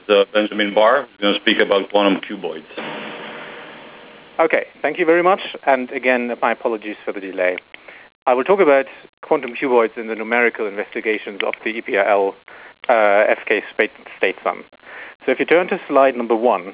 Benjamin Barr, who's going to speak about quantum cuboids. Okay, thank you very much. And again, my apologies for the delay. I will talk about quantum cuboids in the numerical investigations of the EPRL FK state sum. So if you turn to slide number 1,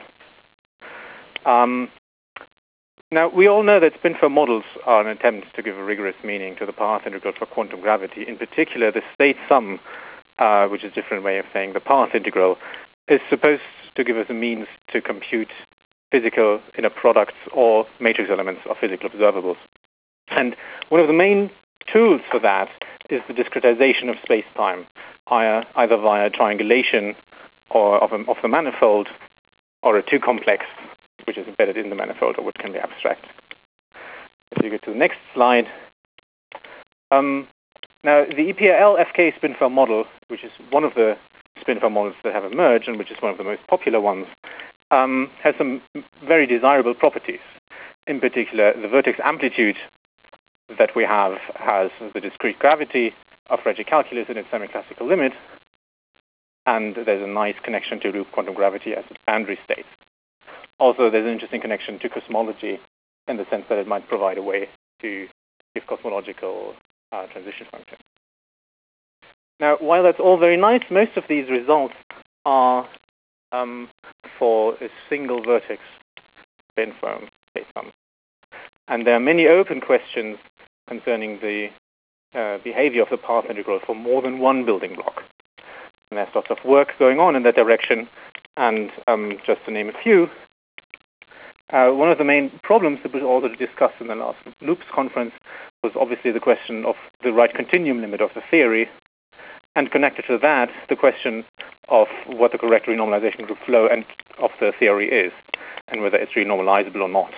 now we all know that spin-foam models are an attempt to give a rigorous meaning to the path integral for quantum gravity. In particular, the state sum, which is a different way of saying the path integral, is supposed to give us a means to compute physical inner products or matrix elements of physical observables. And one of the main tools for that is the discretization of space-time, either via triangulation or of the manifold, or a two-complex, which is embedded in the manifold, or what can be abstract. If you go to the next slide. Now, the EPRL FK spin-foam model, which is one of the spin-foam models that have emerged, and which is one of the most popular ones, has some very desirable properties. In particular, the vertex amplitude that we have has the discrete gravity of Regge calculus in its semi-classical limit, and there's a nice connection to loop quantum gravity as its boundary state. Also, there's an interesting connection to cosmology in the sense that it might provide a way to give cosmological transition functions. Now, while that's all very nice, most of these results are for a single vertex spin-foam state sum. And there are many open questions concerning the behavior of the path integral for more than one building block. And there's lots of work going on in that direction. And just to name a few, one of the main problems that was also discussed in the last Loops conference was obviously the question of the right continuum limit of the theory, and connected to that, the question of what the correct renormalization group flow and of the theory is, and whether it's renormalizable or not.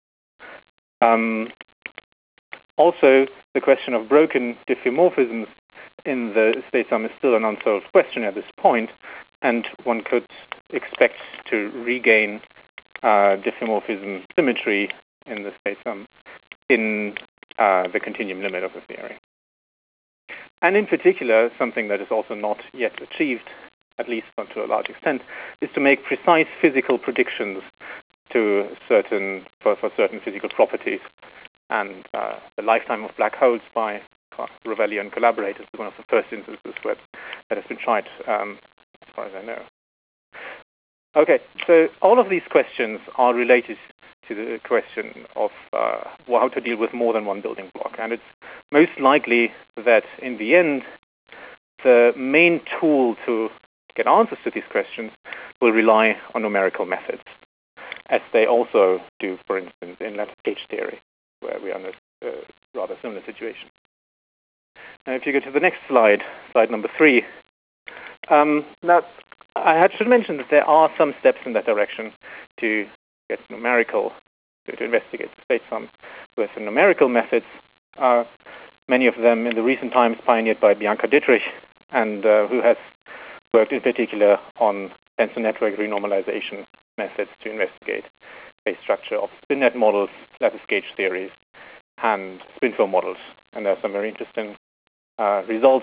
Also, the question of broken diffeomorphisms in the state sum is still an unsolved question at this point, and one could expect to regain diffeomorphism symmetry in the state sum in the continuum limit of the theory. And in particular, something that is also not yet achieved, at least not to a large extent, is to make precise physical predictions for certain physical properties. And the lifetime of black holes by Rovelli and collaborators is one of the first instances where that has been tried, as far as I know. Okay, so all of these questions are related to the question of how to deal with more than one building block. And it's most likely that in the end, the main tool to get answers to these questions will rely on numerical methods, as they also do, for instance, in lattice gauge theory, where we are in a rather similar situation. Now, if you go to the next slide, slide number 3, now I should mention that there are some steps in that direction to get numerical, to investigate the state sum with numerical methods. Many of them in the recent times pioneered by Bianca Dittrich, and who has worked in particular on tensor network renormalization methods to investigate phase structure of spin-net models, lattice gauge theories, and spin-foam models. And there are some very interesting results.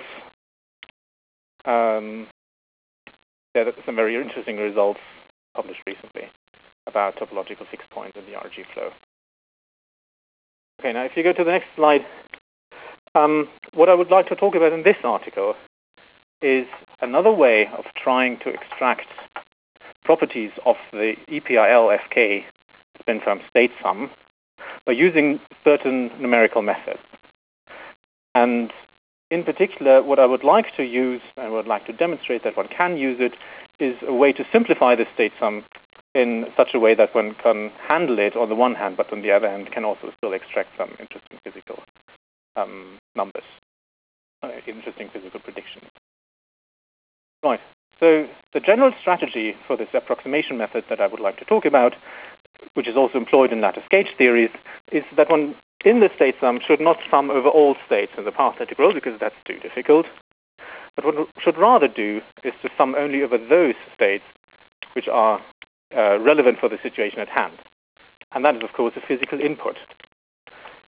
There are some very interesting results published recently about topological fixed points in the RG flow. Okay, now if you go to the next slide, what I would like to talk about in this article is another way of trying to extract properties of the EPRL FK spin-foam state sum by using certain numerical methods. And in particular, what I would like to use, and would like to demonstrate that one can use it, is a way to simplify the state sum in such a way that one can handle it on the one hand, but on the other hand can also still extract some interesting physical numbers, interesting physical predictions. Right, so the general strategy for this approximation method that I would like to talk about, which is also employed in lattice gauge theories, is that one in the state sum should not sum over all states in the path integral, because that's too difficult. But what one should rather do is to sum only over those states which are relevant for the situation at hand. And that is, of course, a physical input.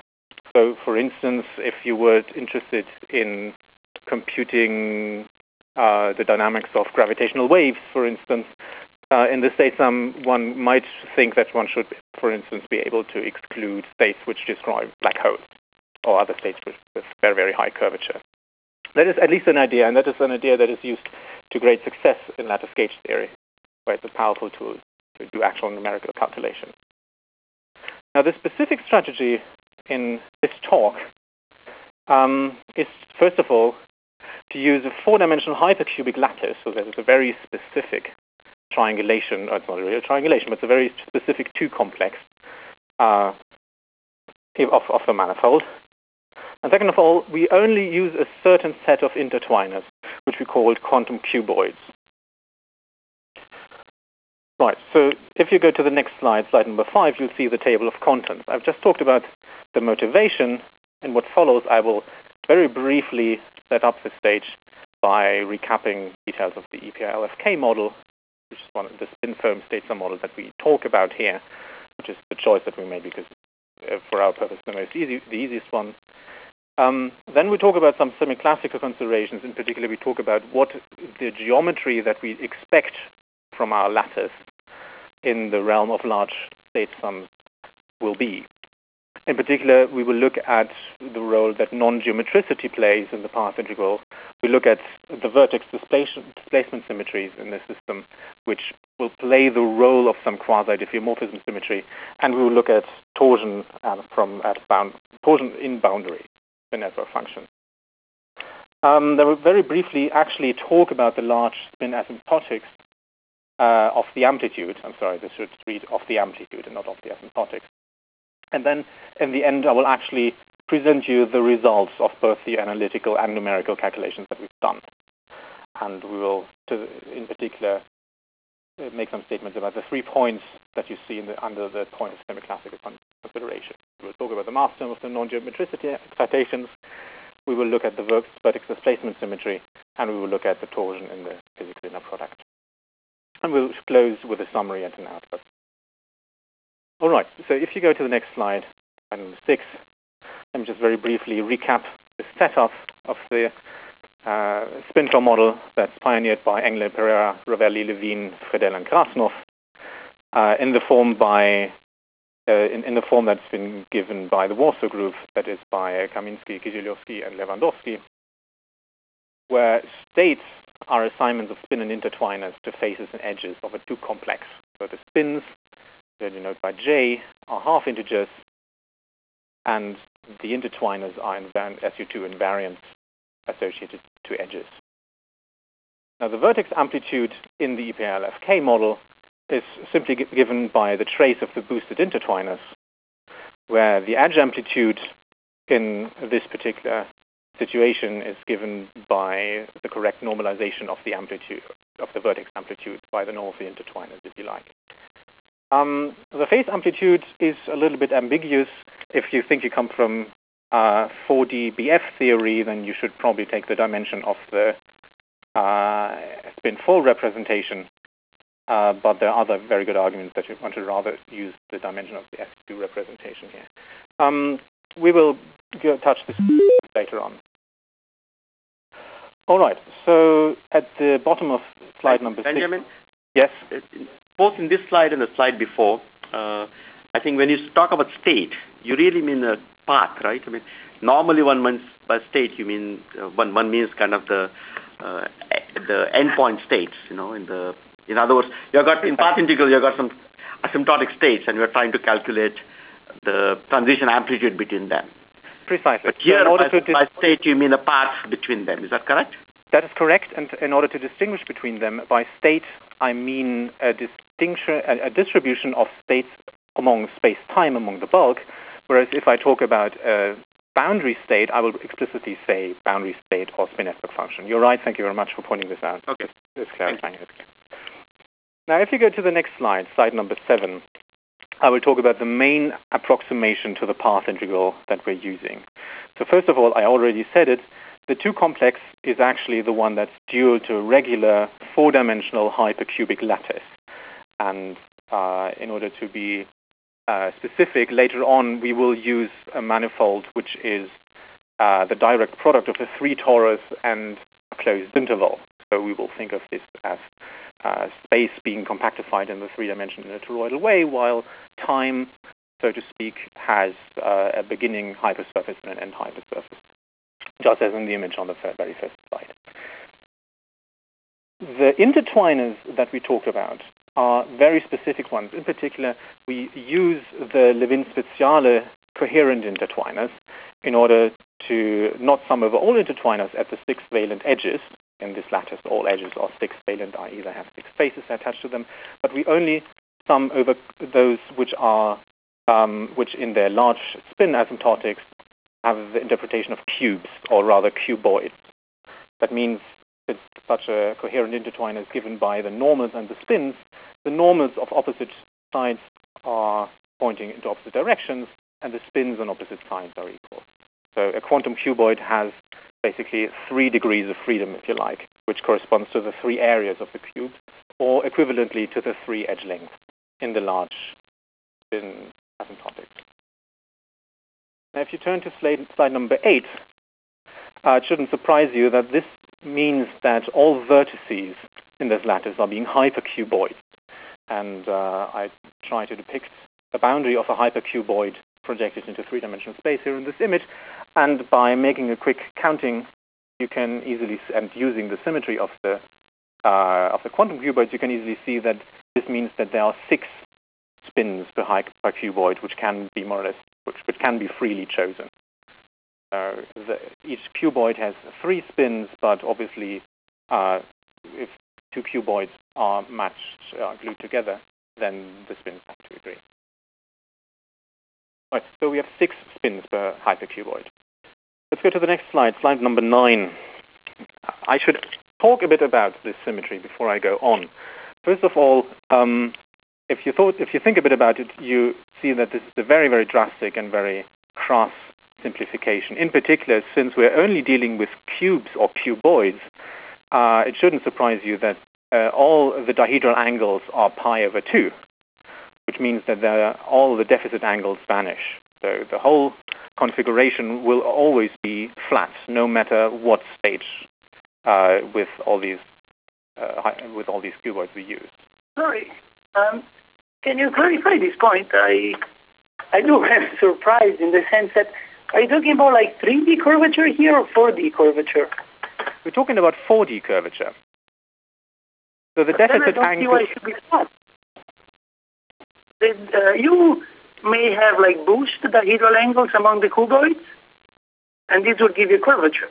So, for instance, if you were interested in computing the dynamics of gravitational waves, for instance, in the state sum, one might think that one should, for instance, be able to exclude states which describe black holes or other states with very, very high curvature. That is at least an idea, and that is an idea that is used to great success in lattice gauge theory, where it's a powerful tool to do actual numerical calculation. Now, the specific strategy in this talk is, first of all, to use a four-dimensional hypercubic lattice, so that is a very specific triangulation, or it's not really a triangulation, but it's a very specific two-complex of the manifold. And second of all, we only use a certain set of intertwiners, which we call quantum cuboids. Right, so if you go to the next slide, slide number 5, you'll see the table of contents. I've just talked about the motivation, and what follows, I will very briefly set up the stage by recapping details of the EPR-LFK model, which is one of the spin-firm state sum models that we talk about here, which is the choice that we made because, for our purpose, the easiest one. Then we talk about some semi-classical considerations. In particular, we talk about what the geometry that we expect from our lattice in the realm of large state sums will be. In particular, we will look at the role that non-geometricity plays in the path integral. We look at the vertex displacement symmetries in the system, which will play the role of some quasi-diffeomorphism symmetry, and we will look at torsion torsion in boundary, the network function. They will very briefly actually talk about the large spin asymptotics of the amplitude. I'm sorry, this should read of the amplitude and not of the asymptotics. And then, in the end, I will actually present you the results of both the analytical and numerical calculations that we've done. And we will, in particular, make some statements about the 3 points that you see under the point of semi-classical consideration. We will talk about the mass term of the non-geometricity excitations. We will look at the vertex displacement symmetry, and we will look at the torsion in the physical inner product. And we'll close with a summary and an output. All right, so if you go to the next slide, slide number 6, let me just very briefly recap the setup of the spin-flow model that's pioneered by Englert, Pereira, Ravelli, Levine, Fredel, and Krasnov in the form that's been given by the Warsaw group, that is by Kamiński, Kisielewski, and Lewandowski, where states are assignments of spin and intertwiners to faces and edges of a two-complex. So the spins, that you note by J, are half integers, and the intertwiners are SU2 invariants associated to edges. Now, the vertex amplitude in the EPR-LFK model is simply given by the trace of the boosted intertwiners, where the edge amplitude in this particular situation is given by the correct normalization of the amplitude of the vertex amplitude by the norm of the intertwiners, if you like. The phase amplitude is a little bit ambiguous. If you think you come from 4D BF theory, then you should probably take the dimension of the spin-fold representation. But there are other very good arguments that you want to rather use the dimension of the S2 representation here. We will touch this later on. All right, so at the bottom of slide number 6. Benjamin? Yes? Both in this slide and the slide before, I think when you talk about state, you really mean a path, right? I mean, normally one means by state, you mean one means kind of the endpoint states, you know. In other words, you got in path integral, you got some asymptotic states, and you're trying to calculate the transition amplitude between them. Precisely. But here, by state, you mean a path between them. Is that correct? That is correct, and in order to distinguish between them, by state, I mean a distribution of states among space-time among the bulk, whereas if I talk about a boundary state, I will explicitly say boundary state or spin network function. You're right, thank you very much for pointing this out. Okay. It's clarifying it. Now, if you go to the next slide, slide number 7, I will talk about the main approximation to the path integral that we're using. So first of all, I already said it, the two-complex is actually the one that's dual to a regular four-dimensional hypercubic lattice. And in order to be specific, later on we will use a manifold which is the direct product of a 3 torus and a closed interval. So we will think of this as space being compactified in the three-dimensional in a toroidal way, while time, so to speak, has a beginning hypersurface and an end hypersurface, just as in the image on the very first slide. The intertwiners that we talked about are very specific ones. In particular, we use the Levin-Speziale coherent intertwiners in order to not sum over all intertwiners at the 6 valent edges. In this lattice, all edges are 6 valent, i.e. they have 6 faces attached to them, but we only sum over those which are which in their large spin asymptotics have the interpretation of cubes, or rather cuboids. That means that such a coherent intertwiner is given by the normals and the spins. The normals of opposite sides are pointing into opposite directions, and the spins on opposite sides are equal. So a quantum cuboid has basically 3 degrees of freedom, if you like, which corresponds to the 3 areas of the cube, or equivalently to the 3 edge lengths in the large spin asymptotics. Now, if you turn to slide number 8, it shouldn't surprise you that this means that all vertices in this lattice are being hypercuboids. And I try to depict the boundary of a hypercuboid projected into 3-dimensional space here in this image. And by making a quick counting, you can easily, and using the symmetry of the quantum cuboids, you can easily see that this means that there are 6 spins per hypercuboid, which can be more or less, which can be freely chosen. Each cuboid has 3 spins, but obviously, if 2 cuboids are matched, glued together, then the spins have to agree. All right, so we have 6 spins per hypercuboid. Let's go to the next slide, slide number 9. I should talk a bit about this symmetry before I go on. First of all, if you think a bit about it, you see that this is a very, very drastic and very crass simplification. In particular, since we're only dealing with cubes or cuboids, it shouldn't surprise you that all the dihedral angles are pi over 2, which means that all the deficit angles vanish. So the whole configuration will always be flat, no matter what stage with all these cuboids we use. Sorry, can you clarify this point? I do am surprised in the sense that, are you talking about like 3D curvature here or 4D curvature? We're talking about 4D curvature. So the deficit angle. I don't see why it should be flat. You may have like boost dihedral angles among the cuboids, and this would give you curvature.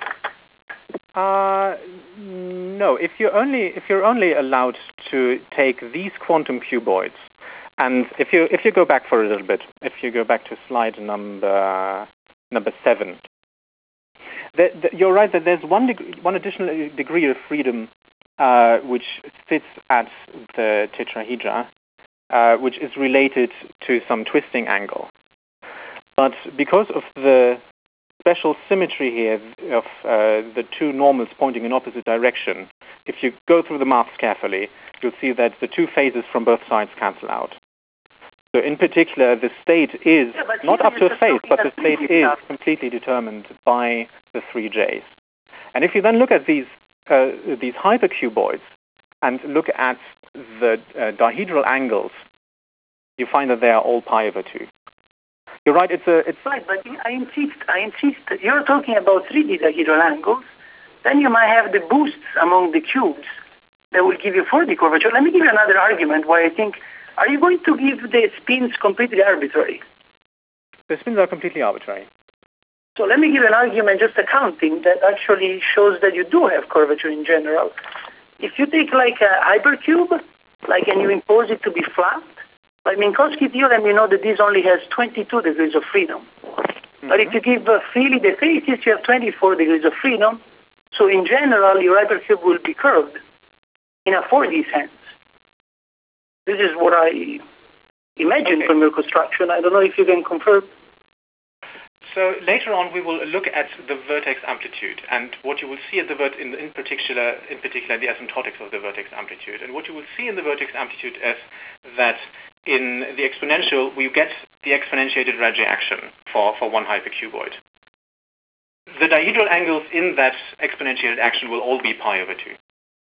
No. If you're only allowed to take these quantum cuboids, and if you go back for a little bit, if you go back to slide number 7, you're right that there's one additional degree of freedom which sits at the tetrahedra, which is related to some twisting angle. But because of the special symmetry here of the 2 normals pointing in opposite direction, if you go through the maths carefully, you'll see that the 2 phases from both sides cancel out. So in particular, the state is not up to a phase, but the state is completely determined by the 3Js. And if you then look at these hypercuboids and look at the dihedral angles, you find that they are all pi over 2. You're right. It's right, but I insist. You're talking about 3D dihedral angles. Then you might have the boosts among the cubes that will give you 4D curvature. Let me give you another argument why I think. Are you going to give the spins completely arbitrary? The spins are completely arbitrary. So let me give an argument, just accounting, that actually shows that you do have curvature in general. If you take like a hypercube, and you impose it to be flat, like Minkowski theorem, you know that this only has 22 degrees of freedom. Mm-hmm. But if you give freely the faces, you have 24 degrees of freedom. So in general, your hypercube will be curved in a 4D sense. This is what I imagine from your construction. I don't know if you can confirm. So later on, we will look at the vertex amplitude, and what you will see at the in particular the asymptotics of the vertex amplitude. And what you will see in the vertex amplitude is that in the exponential, we get the exponentiated Raggi action for one hypercuboid. the dihedral angles in that exponentiated action will all be pi over 2.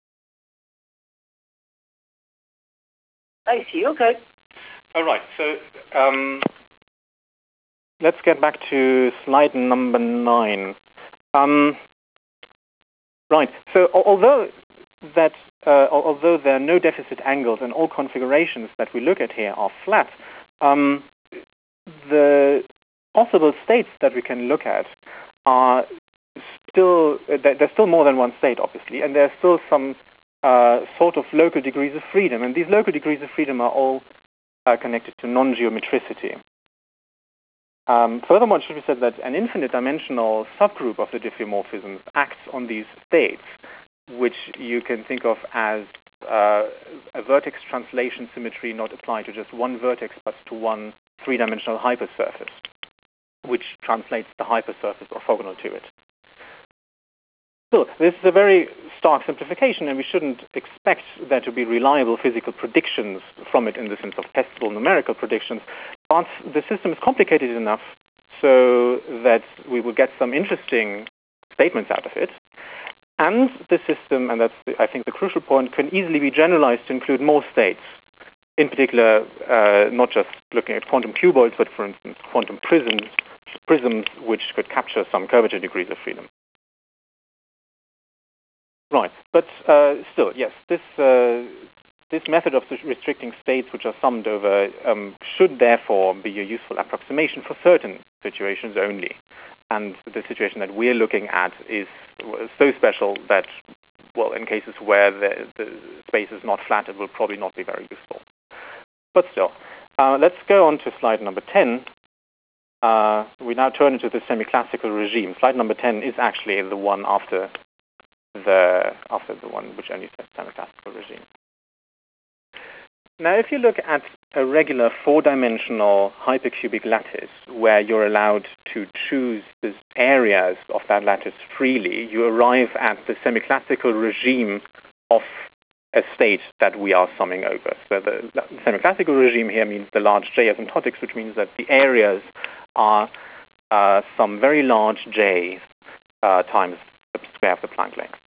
I see, okay. All right, so let's get back to slide number 9. Right, so although there are no deficit angles and all configurations that we look at here are flat, the possible states that we can look at are still, there's still more than one state, obviously, and there's still some sort of local degrees of freedom, and these local degrees of freedom are all connected to non-geometricity. Furthermore, it should be said that an infinite-dimensional subgroup of the diffeomorphisms acts on these states, which you can think of as a vertex translation symmetry not applied to just one vertex, but to one three-dimensional hypersurface, which translates the hypersurface orthogonal to it. So this is a very stark simplification, and we shouldn't expect there to be reliable physical predictions from it in the sense of testable numerical predictions, but the system is complicated enough so that we will get some interesting statements out of it. And the system, and that's, I think, the crucial point, can easily be generalized to include more states. In particular, not just looking at quantum cuboids, but, for instance, quantum prisms, which could capture some curvature degrees of freedom. Right, but still, yes, this method of restricting states which are summed over should therefore be a useful approximation for certain situations only. And the situation that we're looking at is so special that, well, in cases where the space is not flat, it will probably not be very useful. But still, let's go on to slide number 10. We now turn into the semi-classical regime. Slide number 10 is actually the one after the one which only says semi-classical regime. Now, if you look at a regular four-dimensional hypercubic lattice where you're allowed to choose the areas of that lattice freely, you arrive at the semi-classical regime of a state that we are summing over. So the semi-classical regime here means the large J asymptotics, which means that the areas are some very large J times the square of the Planck length.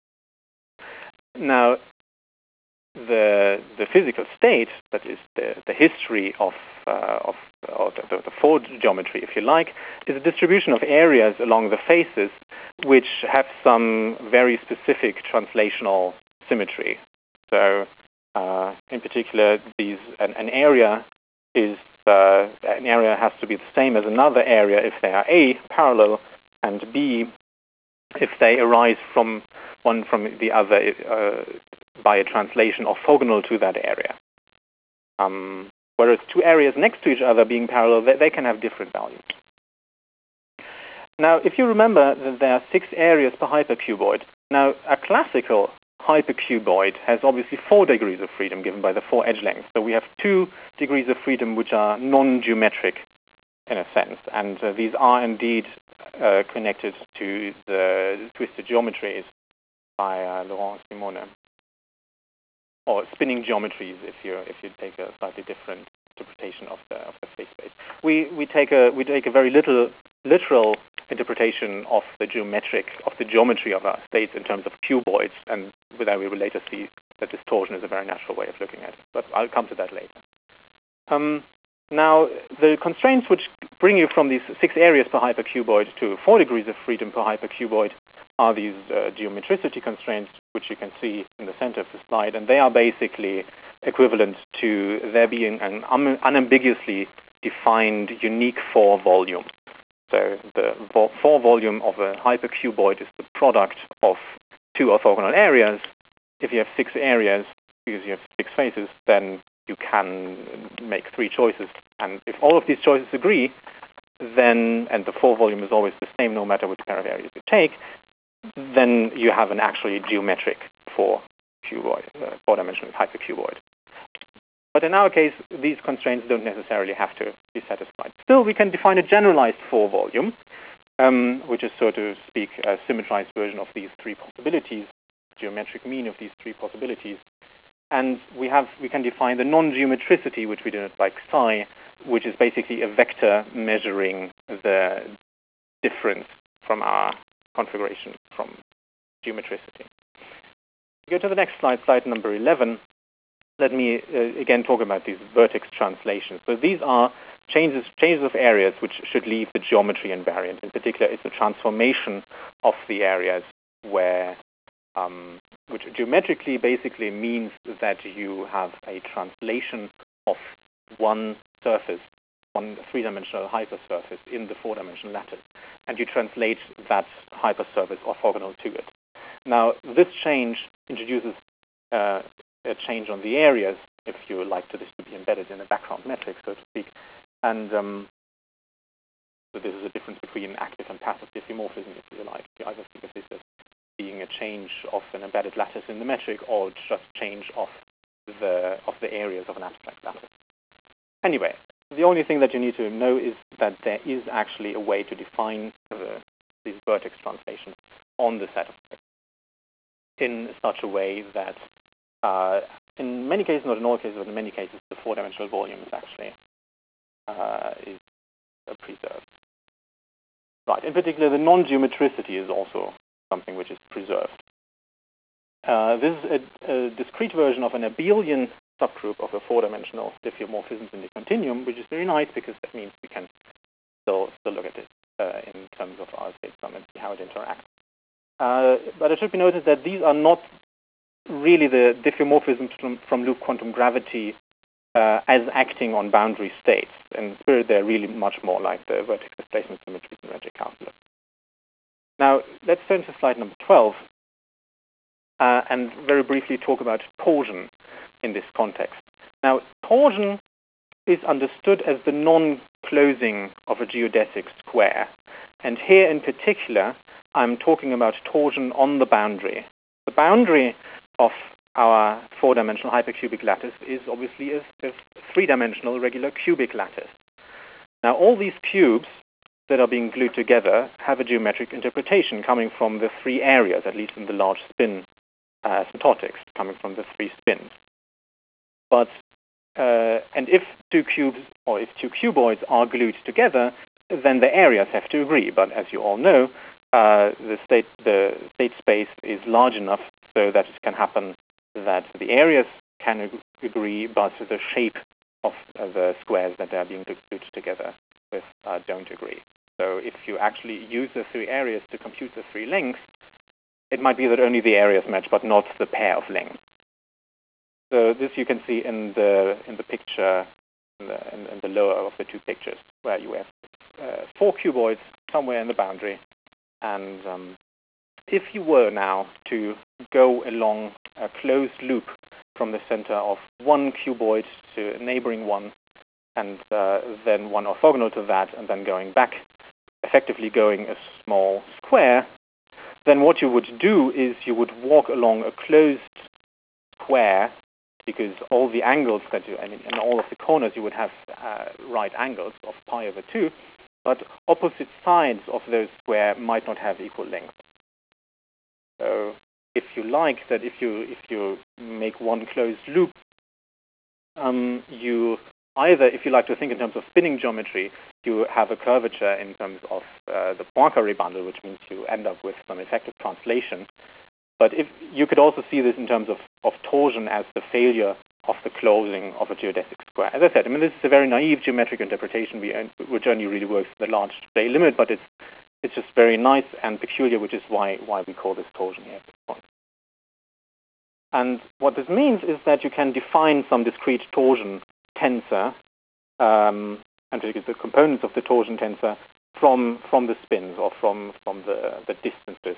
Now, the physical state, that is the history of the Ford geometry, if you like, is a distribution of areas along the faces which have some very specific translational symmetry. So, in particular, an area has to be the same as another area if they are A, parallel, and B, if they arise from one from the other by a translation orthogonal to that area. Whereas two areas next to each other being parallel, they can have different values. Now, if you remember that there are 6 areas per hypercuboid, now a classical hypercuboid has obviously 4 degrees of freedom given by the 4 edge lengths. So we have 2 degrees of freedom which are non-geometric in a sense, and these are indeed connected to the twisted geometries by Laurent Simone, or spinning geometries if you take a slightly different interpretation of the phase space. We take a very literal interpretation of the geometry of our states in terms of cuboids, and with that we will later see that distortion is a very natural way of looking at it. But I'll come to that later. Now, the constraints which bring you from these 6 areas per hypercuboid to 4 degrees of freedom per hypercuboid are these geometricity constraints, which you can see in the center of the slide, and they are basically equivalent to there being an unambiguously defined unique 4 volume. So the 4 volume of a hypercuboid is the product of 2 orthogonal areas. If you have 6 areas, because you have 6 faces, then you can make 3 choices. And if all of these choices agree, then, and the 4 volume is always the same no matter which pair of areas you take, then you have an actually geometric 4-dimensional hypercuboid. But in our case, these constraints don't necessarily have to be satisfied. Still, we can define a generalized 4 volume, which is, so to speak, a symmetrized version of these 3 possibilities, geometric mean of these 3 possibilities. And we can define the non-geometricity, which we denote by psi, which is basically a vector measuring the difference from our configuration from geometricity. Go to the next slide, slide number 11. Let me again talk about these vertex translations. So these are changes of areas which should leave the geometry invariant. In particular, it's a transformation of the areas where, which geometrically basically means that you have a translation of one surface, one three-dimensional hypersurface in the four-dimensional lattice, and you translate that hypersurface orthogonal to it. Now, this change introduces a change on the areas, if you like this to be embedded in a background metric, so to speak. And so this is a difference between active and passive diffeomorphism, if you like. You either think of this as being a change of an embedded lattice in the metric, or just change of the areas of an abstract lattice. Anyway, the only thing that you need to know is that there is actually a way to define these vertex translations on the set of spectra in such a way that in many cases, not in all cases, but in many cases, the four-dimensional volume is actually is preserved. Right. In particular, the non-geometricity is also something which is preserved. This is a discrete version of an abelian subgroup of a four-dimensional diffeomorphisms in the continuum, which is very nice because that means we can still look at it in terms of our state sum and see how it interacts. But it should be noted that these are not really the diffeomorphisms from loop quantum gravity as acting on boundary states. In spirit, they're really much more like the vertex displacement symmetries in Regge calculus. Now, let's turn to slide number 12 and very briefly talk about torsion in this context. Now, torsion is understood as the non-closing of a geodesic square. And here in particular, I'm talking about torsion on the boundary. The boundary of our four-dimensional hypercubic lattice is obviously a three-dimensional regular cubic lattice. Now, all these cubes that are being glued together have a geometric interpretation coming from the three areas, at least in the large spin asymptotics, coming from the three spins. But and if two cubes or if two cuboids are glued together, then the areas have to agree. But as you all know, the state space is large enough so that it can happen that the areas can agree, but the shape of the squares that are being glued together with don't agree. So if you actually use the three areas to compute the three lengths, it might be that only the areas match, but not the pair of lengths. So this you can see in the picture, in the lower of the two pictures, where you have four cuboids somewhere in the boundary. And if you were now to go along a closed loop from the center of one cuboid to a neighboring one, and then one orthogonal to that, and then going back, effectively going a small square, then what you would do is you would walk along a closed square, because all the angles that in all of the corners you would have right angles of pi over 2, but opposite sides of those square might not have equal length. So if you like that, if you make one closed loop, you either, if you like to think in terms of spinning geometry, you have a curvature in terms of the Poincare bundle, which means you end up with some effective translation. But if you could also see this in terms of torsion as the failure of the closing of a geodesic square. As I said, this is a very naive geometric interpretation which only really works for the large J limit, but it's just very nice and peculiar, which is why we call this torsion here at this point. And what this means is that you can define some discrete torsion tensor, and because the components of the torsion tensor from the spins or from the distances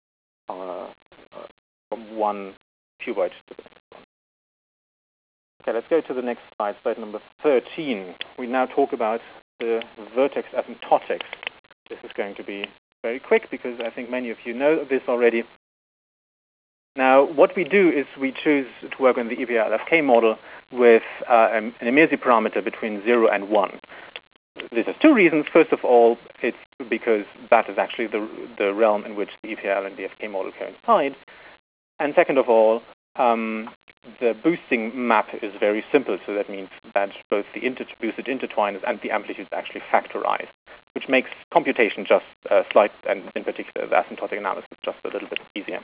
from one cuboid to the next one. Okay, let's go to the next slide, slide number 13. We now talk about the vertex asymptotics. This is going to be very quick because I think many of you know this already. Now, what we do is we choose to work on the EPR-LFK model with an Emirzi parameter between 0 and 1. This has two reasons. First of all, it's because that is actually the realm in which the EPR and the FK model coincide. And second of all, the boosting map is very simple, so that means that both the boosted intertwiners and the amplitudes actually factorize, which makes computation just slight, and in particular the asymptotic analysis, just a little bit easier.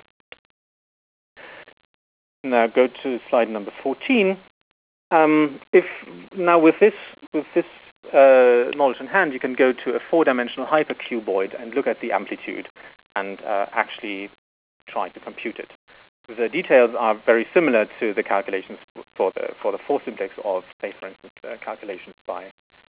Now go to slide number 14. If now with this knowledge in hand, you can go to a 4-dimensional hypercuboid and look at the amplitude and actually try to compute it. The details are very similar to the calculations for the force index of, say, for instance, calculations by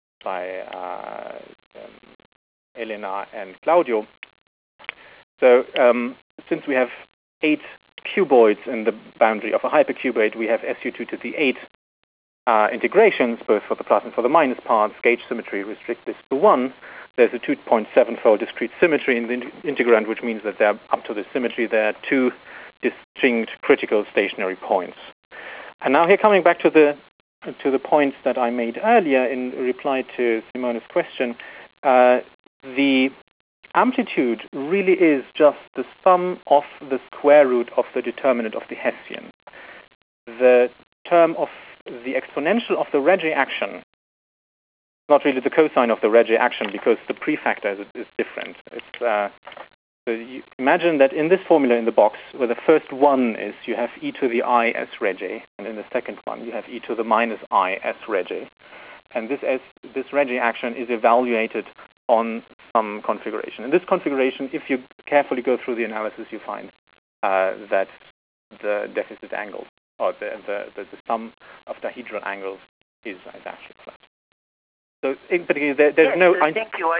Elena and Claudio. So since we have 8 cuboids in the boundary of a hypercuboid, we have SU2 to the 8 integrations, both for the plus and for the minus parts. Gauge symmetry restricts this to 1. There's a 2.7-fold discrete symmetry in the integrand, which means that up to the symmetry there are 2 distinct critical stationary points. And now here, coming back to the points that I made earlier in reply to Simone's question, the amplitude really is just the sum of the square root of the determinant of the Hessian. The term of the exponential of the Regge action, not really the cosine of the Regge action, because the prefactor is different. It's so you imagine that in this formula in the box, where the first one is, you have e to the I s Regge, and in the second one you have e to the minus I s Regge, and this Regge action is evaluated on some configuration. In this configuration, if you carefully go through the analysis, you find that the deficit angle, or the sum of dihedral angles, is actually flat. So in particular, there's no... Thank you.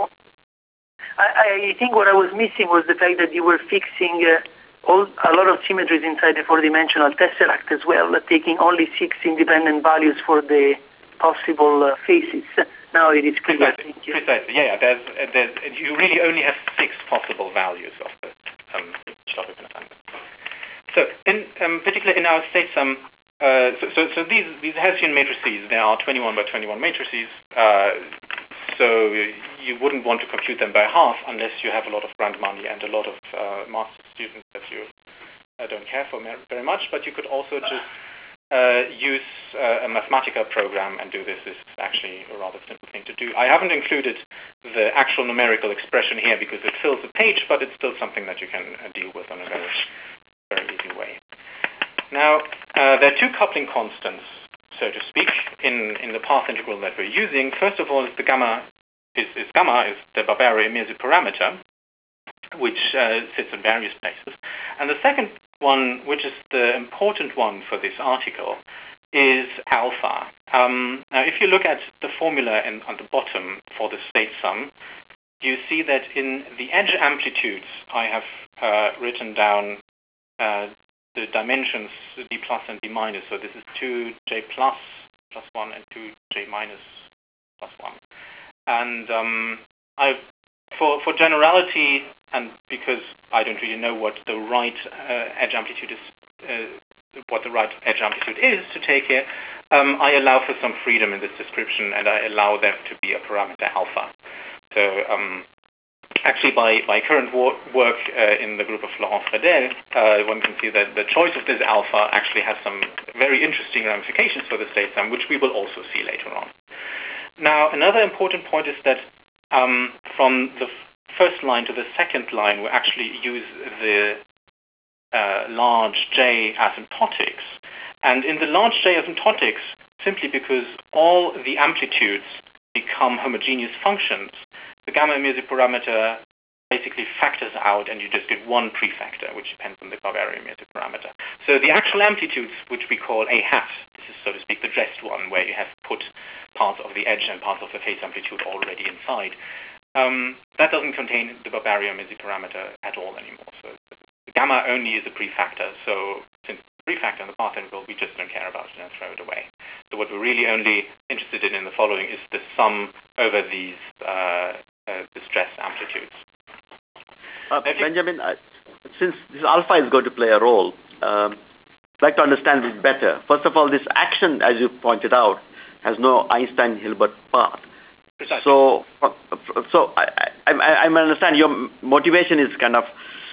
I think what I was missing was the fact that you were fixing a lot of symmetries inside the 4-dimensional tesseract as well, taking only 6 independent values for the possible faces. Now it is clear. Precisely. Yeah. There's you really only have 6 possible values of the Schlaffe angle. So in particular in our state sum, so these Hessian matrices, there are 21 by 21 matrices. So you wouldn't want to compute them by half unless you have a lot of grant money and a lot of master students that you don't care for very much. But you could also just use a Mathematica program and do this. This is actually a rather simple thing to do. I haven't included the actual numerical expression here because it fills the page, but it's still something that you can deal with in a very easy way. Now, there are 2 coupling constants, so to speak, in the path integral that we're using. First of all, is the gamma is the Barbero-Immirzi parameter, which sits in various places. And the second one, which is the important one for this article, is alpha. Now, if you look at the formula on the bottom for the state sum, you see that in the edge amplitudes, I have written down the dimensions d plus and d minus. So this is 2j plus 1 and 2j minus plus 1. And for generality, and because I don't really know what the right edge amplitude is, to take here, I allow for some freedom in this description, and I allow there to be a parameter alpha. So actually, by current work in the group of Laurent Fredel, one can see that the choice of this alpha actually has some very interesting ramifications for the state sum, which we will also see later on. Now, another important point is that from the first line to the second line, we actually use the large J asymptotics. And in the large J asymptotics, simply because all the amplitudes become homogeneous functions, the gamma-Immirzi parameter basically factors out, and you just get one prefactor, which depends on the Barbero-Immirzi parameter. So the actual amplitudes, which we call A hat, this is, so to speak, the dressed one, where you have put parts of the edge and parts of the phase amplitude already inside, that doesn't contain the Barbero-Immirzi parameter at all anymore. So the gamma only is a prefactor. So since it's a prefactor in the path integral, we just don't care about it and throw it away. So what we're really only interested in the following is the sum over these distressed amplitudes. Benjamin, since this alpha is going to play a role, I'd like to understand this better. First of all, this action, as you pointed out, has no Einstein-Hilbert path. Precisely. So I understand your motivation is kind of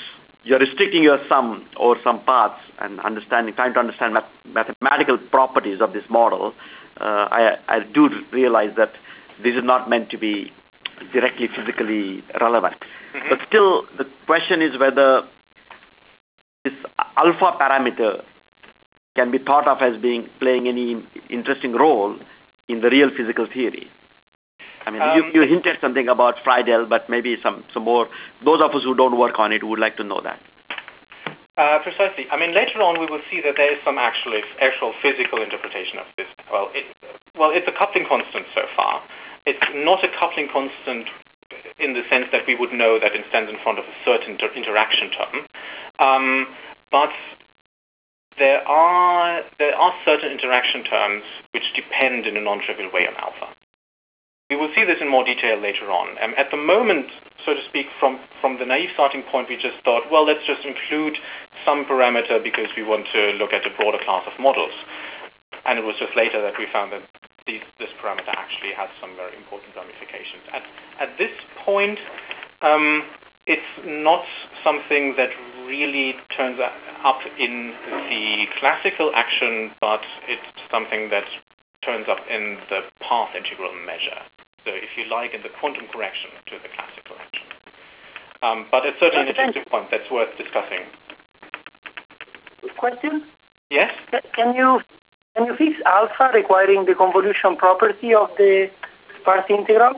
you're restricting your sum or some paths and trying to understand mathematical properties of this model, I do realize that this is not meant to be directly physically relevant. Mm-hmm. But still, the question is whether this alpha parameter can be thought of as playing any interesting role in the real physical theory. I mean, you hinted something about Friedel, but maybe some more. Those of us who don't work on it would like to know that. Precisely. I mean, later on we will see that there is some actual physical interpretation of this. It's a coupling constant so far. It's not a coupling constant in the sense that we would know that it stands in front of a certain interaction term, but there are certain interaction terms which depend in a non-trivial way on alpha. We will see this in more detail later on. At the moment, so to speak, from the naive starting point, we just thought, well, let's just include some parameter because we want to look at a broader class of models. And it was just later that we found that this parameter actually has some very important ramifications. At this point, it's not something that really turns up in the classical action, but it's something that turns up in the path integral measure. So if you like, in the quantum correction to the classical action. But it's certainly an interesting point that's worth discussing. Question? Yes? Can you fix alpha requiring the convolution property of the path integral?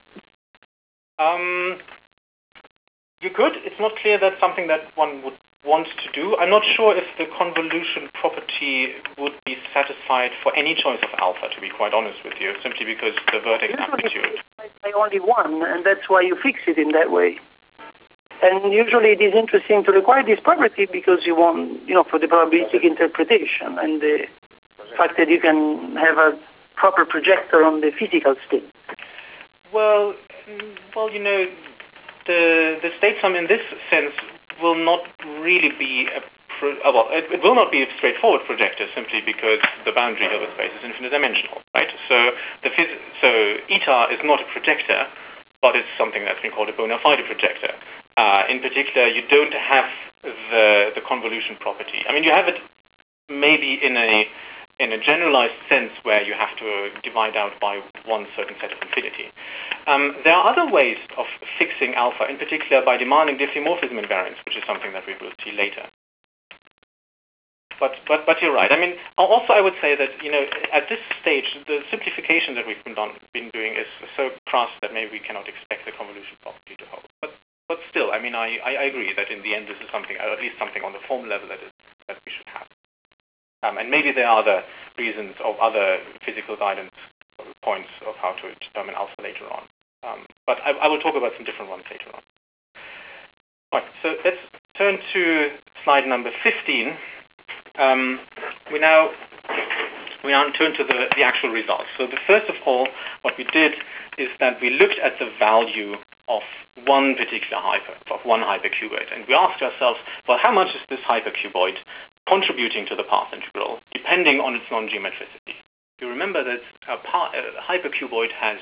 You could. It's not clear that's something that one would want to do. I'm not sure if the convolution property would be satisfied for any choice of alpha, to be quite honest with you, simply because the vertex amplitude. By only one, and that's why you fix it in that way. And usually it is interesting to require this property because you want, for the probabilistic interpretation and the fact that you can have a proper projector on the physical state. Well, the state sum in this sense will not really be it will not be a straightforward projector simply because the boundary Hilbert space is infinite dimensional, right? So eta is not a projector, but it's something that's been called a bona fide projector. In particular, you don't have the convolution property. I mean, you have it maybe in a generalized sense where you have to divide out by one certain set of infinity. There are other ways of fixing alpha, in particular by demanding diffeomorphism invariance, which is something that we will see later. But you're right. I mean, also I would say that, at this stage, the simplification that we've been doing is so crass that maybe we cannot expect the convolution property to hold. But still, I mean, I agree that in the end this is something, at least something on the form level that we should have. And maybe there are other reasons or other physical guidance points of how to determine alpha later on. But I will talk about some different ones later on. Right, so let's turn to slide number 15. We now turn to the actual results. So first of all, what we did is that we looked at the value of one particular one hypercuboid, and we asked ourselves, well, how much is this hypercuboid contributing to the path integral, depending on its non-geometricity? You remember that a hypercuboid has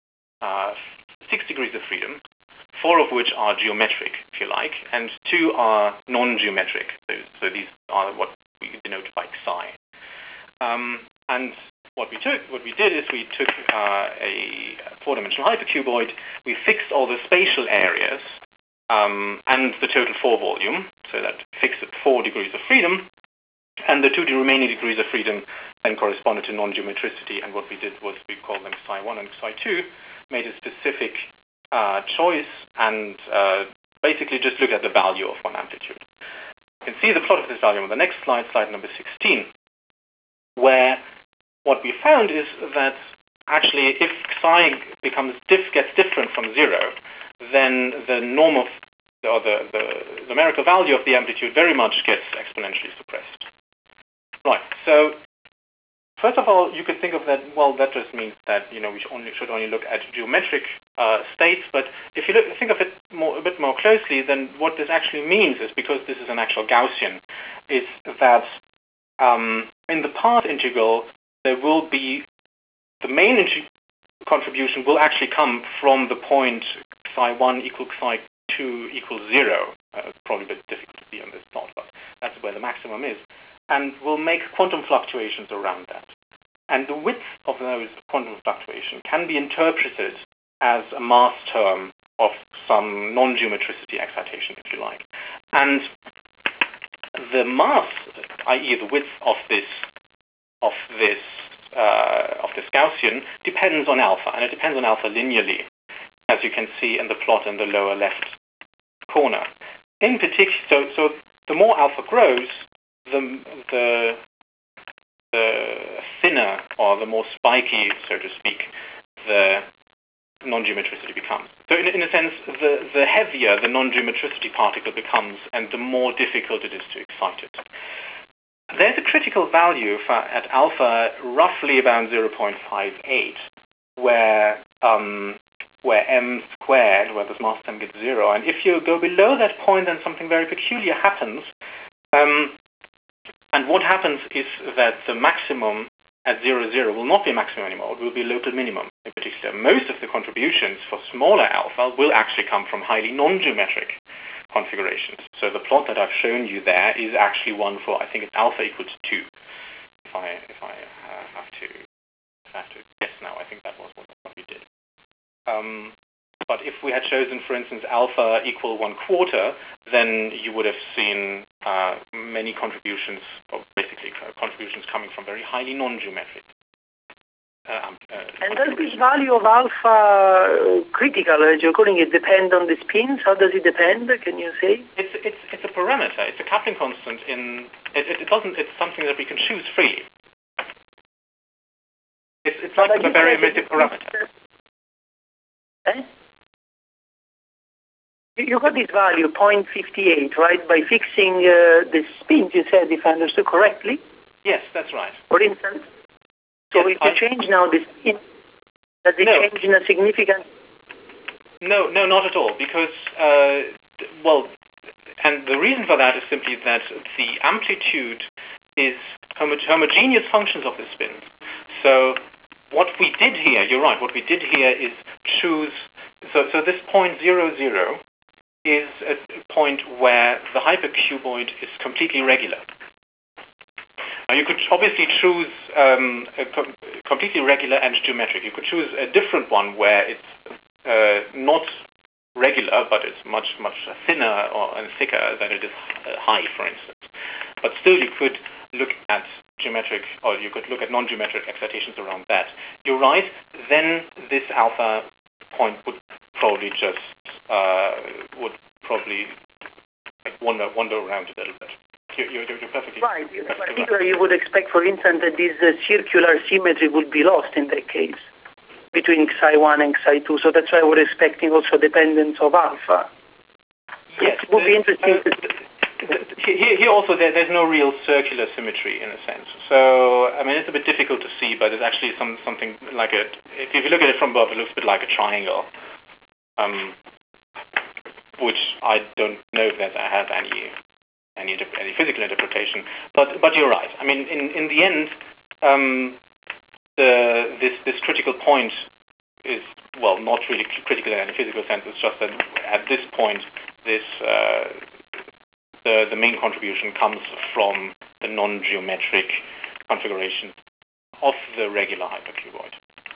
6 degrees of freedom, 4 of which are geometric, if you like, and 2 are non-geometric. So these are what we denote by psi. And what we did is we took a 4-dimensional hypercuboid, we fixed all the spatial areas and the total 4 volume, so that fixed at 4 degrees of freedom, and the 2 remaining degrees of freedom then corresponded to non-geometricity, and what we did was we called them psi1 and psi2, made a specific choice, and basically just look at the value of one amplitude. You can see the plot of this value on the next slide, slide number 16, where what we found is that actually if psi gets different from 0, then the norm of the numerical value of the amplitude very much gets exponentially suppressed. Right, so first of all, you could think of that, well, that just means that, we should only look at geometric states, but if you think of it a bit more closely, then what this actually means is, because this is an actual Gaussian, is that in the path integral, there will be, the main contribution will actually come from the point psi1 equal 2 equals 0, probably a bit difficult to see on this plot, but that's where the maximum is, and we'll make quantum fluctuations around that. And the width of those quantum fluctuations can be interpreted as a mass term of some non-geometricity excitation, if you like. And the mass, i.e. the width of this Gaussian, depends on alpha, and it depends on alpha linearly, as you can see in the plot in the lower left corner. In particular, so the more alpha grows, the thinner, or the more spiky, so to speak, the non-geometricity becomes. So in a sense, the heavier the non-geometricity particle becomes, and the more difficult it is to excite it. There's a critical value at alpha roughly about 0.58, where m squared, where this mass term gets 0, and if you go below that point, then something very peculiar happens. And what happens is that the maximum at 0, 0 will not be a maximum anymore, it will be a local minimum. In particular, most of the contributions for smaller alpha will actually come from highly non-geometric configurations. So the plot that I've shown you there is actually one for, I think it's alpha equals 2. If I have to guess now, I think that was what we did. But if we had chosen, for instance, alpha equal 1/4, then you would have seen many contributions, or basically contributions coming from very highly non-geometric. And does this value of alpha critical, as you're calling it, depend on the spins? How does it depend? Can you say? It's a parameter. It's a coupling constant. It doesn't. It's something that we can choose freely. It's like a barometric parameter. Eh? You got this value, 0.58, right? By fixing the spins, you said, if I understood correctly? Yes, that's right. For instance? So yes, if you change now the spin, does it change in a significant... No, not at all, because, and the reason for that is simply that the amplitude is homogeneous functions of the spins. So what we did here, you're right, what we did here is choose, so this point 0, 0 is a point where the hypercuboid is completely regular. Now you could obviously choose completely regular and geometric. You could choose a different one where it's not regular, but it's much thinner and thicker than it is high, for instance. But still you could look at geometric, or you could look at non-geometric excitations around that. You're right, then this alpha point would probably just wander around a little bit. You're perfectly right. In particular, you would expect, for instance, that this circular symmetry would be lost in that case between Xi1 and Xi2. So that's why we're expecting also dependence of alpha. Yes, it would be interesting. Here also there's no real circular symmetry in a sense. So I mean it's a bit difficult to see, but it's actually something like a. If you look at it from above, it looks a bit like a triangle, which I don't know if that has any physical interpretation. But you're right. I mean in the end, this critical point is not really critical in any physical sense. It's just that at this point this. The main contribution comes from the non-geometric configuration of the regular hypercuboid.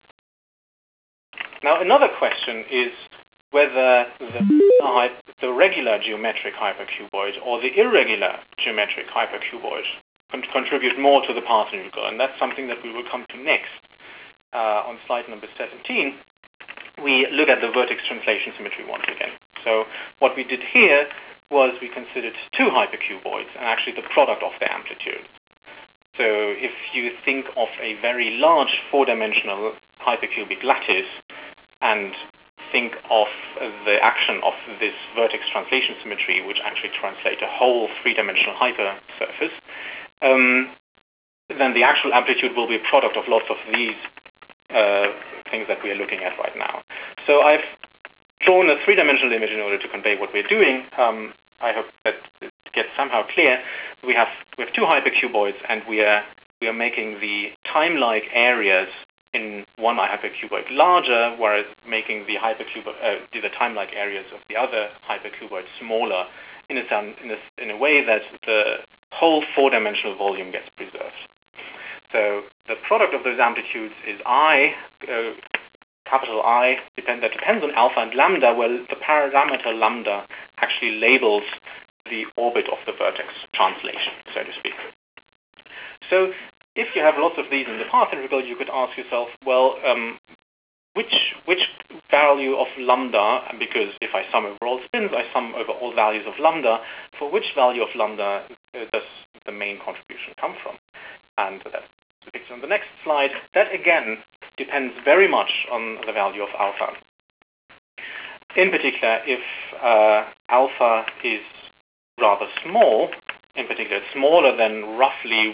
Now, another question is whether the regular geometric hypercuboid or the irregular geometric hypercuboid contribute more to the path integral, and that's something that we will come to next. On slide number 17, we look at the vertex translation symmetry once again. So what we did here was we considered two hypercuboids and actually the product of their amplitude. So if you think of a very large four-dimensional hypercubic lattice and think of the action of this vertex translation symmetry, which actually translates a whole three-dimensional hypersurface, then the actual amplitude will be a product of lots of these things that we are looking at right now. So I've drawn a three-dimensional image in order to convey what we're doing. I hope that it gets somehow clear. We have two hypercuboids, and we are making the time-like areas in one hypercuboid larger, whereas making the the time-like areas of the other hypercuboid smaller in a way that the whole four-dimensional volume gets preserved. So the product of those amplitudes is I, capital I, that depends on alpha and lambda, where the parameter lambda actually labels the orbit of the vertex translation, so to speak. So if you have lots of these in the path integral, you could ask yourself, well, which value of lambda, because if I sum over all spins, I sum over all values of lambda, for which value of lambda does the main contribution come from? And that's the picture on the next slide. That, again, depends very much on the value of alpha. In particular, if alpha is rather small, in particular smaller than roughly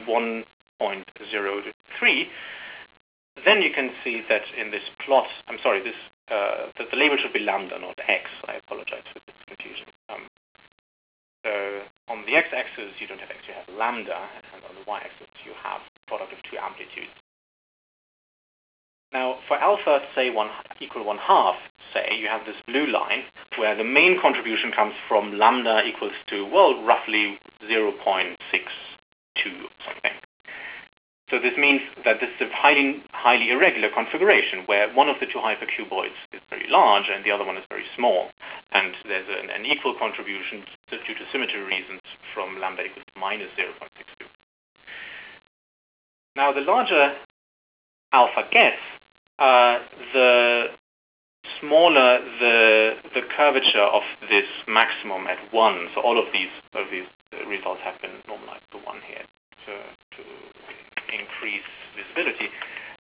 1.03, then you can see that in this plot, that the label should be lambda, not x. I apologize for this confusion. So on the x-axis, you don't have x, you have lambda, and on the y-axis, you have the product of two amplitudes. Now, for alpha, say equal 1/2, say, you have this blue line, where the main contribution comes from lambda equals to, well, roughly 0.62 or something. So this means that this is a highly irregular configuration, where one of the two hypercuboids is very large and the other one is very small. And there's an equal contribution due to symmetry reasons from lambda equals to minus 0.62. Now, the larger alpha gets, the smaller the curvature of this maximum at 1. So all of these results have been normalized to 1 here to increase visibility.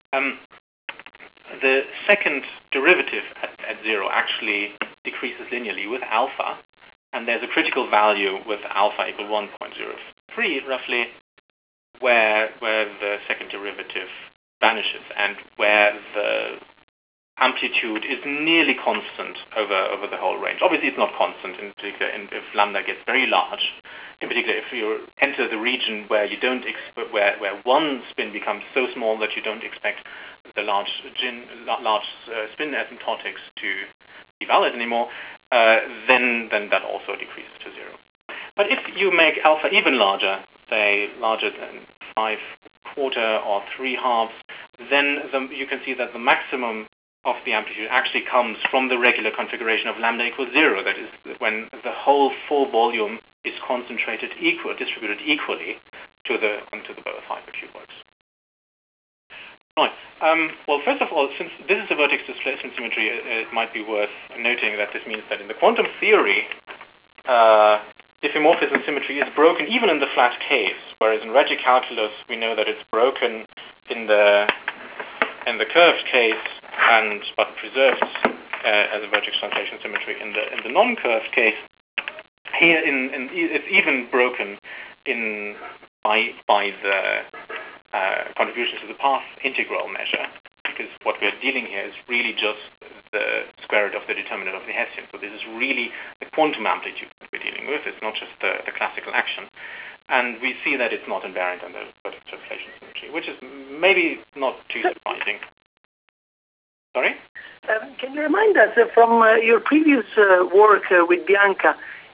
The second derivative at 0 actually decreases linearly with alpha, and there's a critical value with alpha equal 1.03 roughly, where the second derivative vanishes and where the amplitude is nearly constant over the whole range. Obviously, it's not constant, in particular if lambda gets very large. In particular, if you enter the region where you don't where one spin becomes so small that you don't expect the large spin asymptotics to be valid anymore, then that also decreases to 0. But if you make alpha even larger, say larger than 5/4 or 3/2, then you can see that the maximum of the amplitude actually comes from the regular configuration of lambda equals 0. That is when the whole full volume is distributed equally onto both hypercuboids. Right. Well, first of all, since this is a vertex displacement symmetry, it might be worth noting that this means that in the quantum theory, diffeomorphism symmetry is broken even in the flat case, whereas in Regge calculus we know that it's broken in the curved case but preserved as a vertex translation symmetry in the non-curved case. Here it's even broken by the contribution to the path integral measure, because what we're dealing here is really just the square root of the determinant of the Hessian. So this is really the quantum amplitude that we're dealing with. It's not just the classical action. And we see that it's not invariant in the vertex translation symmetry, which is maybe not too surprising. Sorry? Can you remind us from your previous work with Bianca,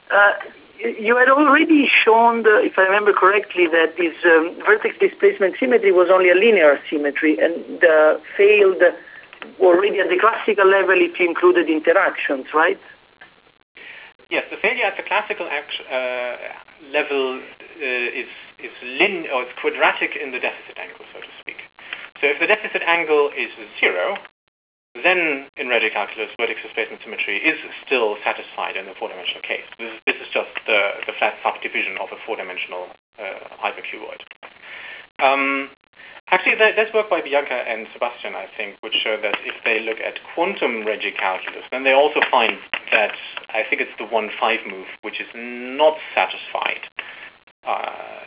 you had already shown, if I remember correctly, that this vertex displacement symmetry was only a linear symmetry and failed already at the classical level if you included interactions, right? Yes, the failure at the classical level is quadratic in the deficit angle, so to speak. So if the deficit angle is 0, then in Regge calculus, vertex displacement symmetry is still satisfied in the four-dimensional case. This is just the flat subdivision of a four-dimensional hypercuboid. Actually, there's work by Bianca and Sebastian, I think, which show that if they look at quantum Regge calculus, then they also find that, I think it's the 1-5 move, which is not satisfied. I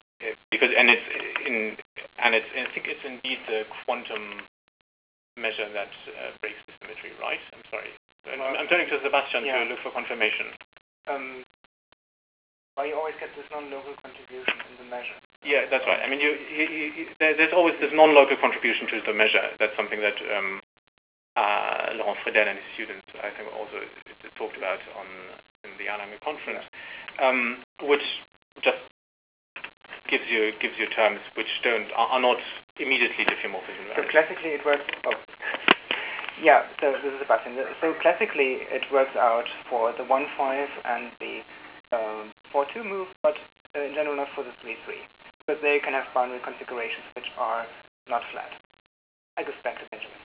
think it's indeed the quantum measure that breaks the symmetry, right? I'm sorry. I'm turning to Sebastian to look for confirmation. Well, you always get this non-local contribution in the measure. Yeah, that's right. I mean, there's always this non-local contribution to the measure. That's something that Laurent Fredel and his students, I think, also talked about in the Erlangen conference, which just gives you terms which are not immediately diffeomorphism. So classically, it works. Yeah. So this is Sebastian. So classically, it works out for the 1-5 and the 4-2 move, but in general not for the 3-3. Because they can have boundary configurations which are not flat. I guess back to Benjamin.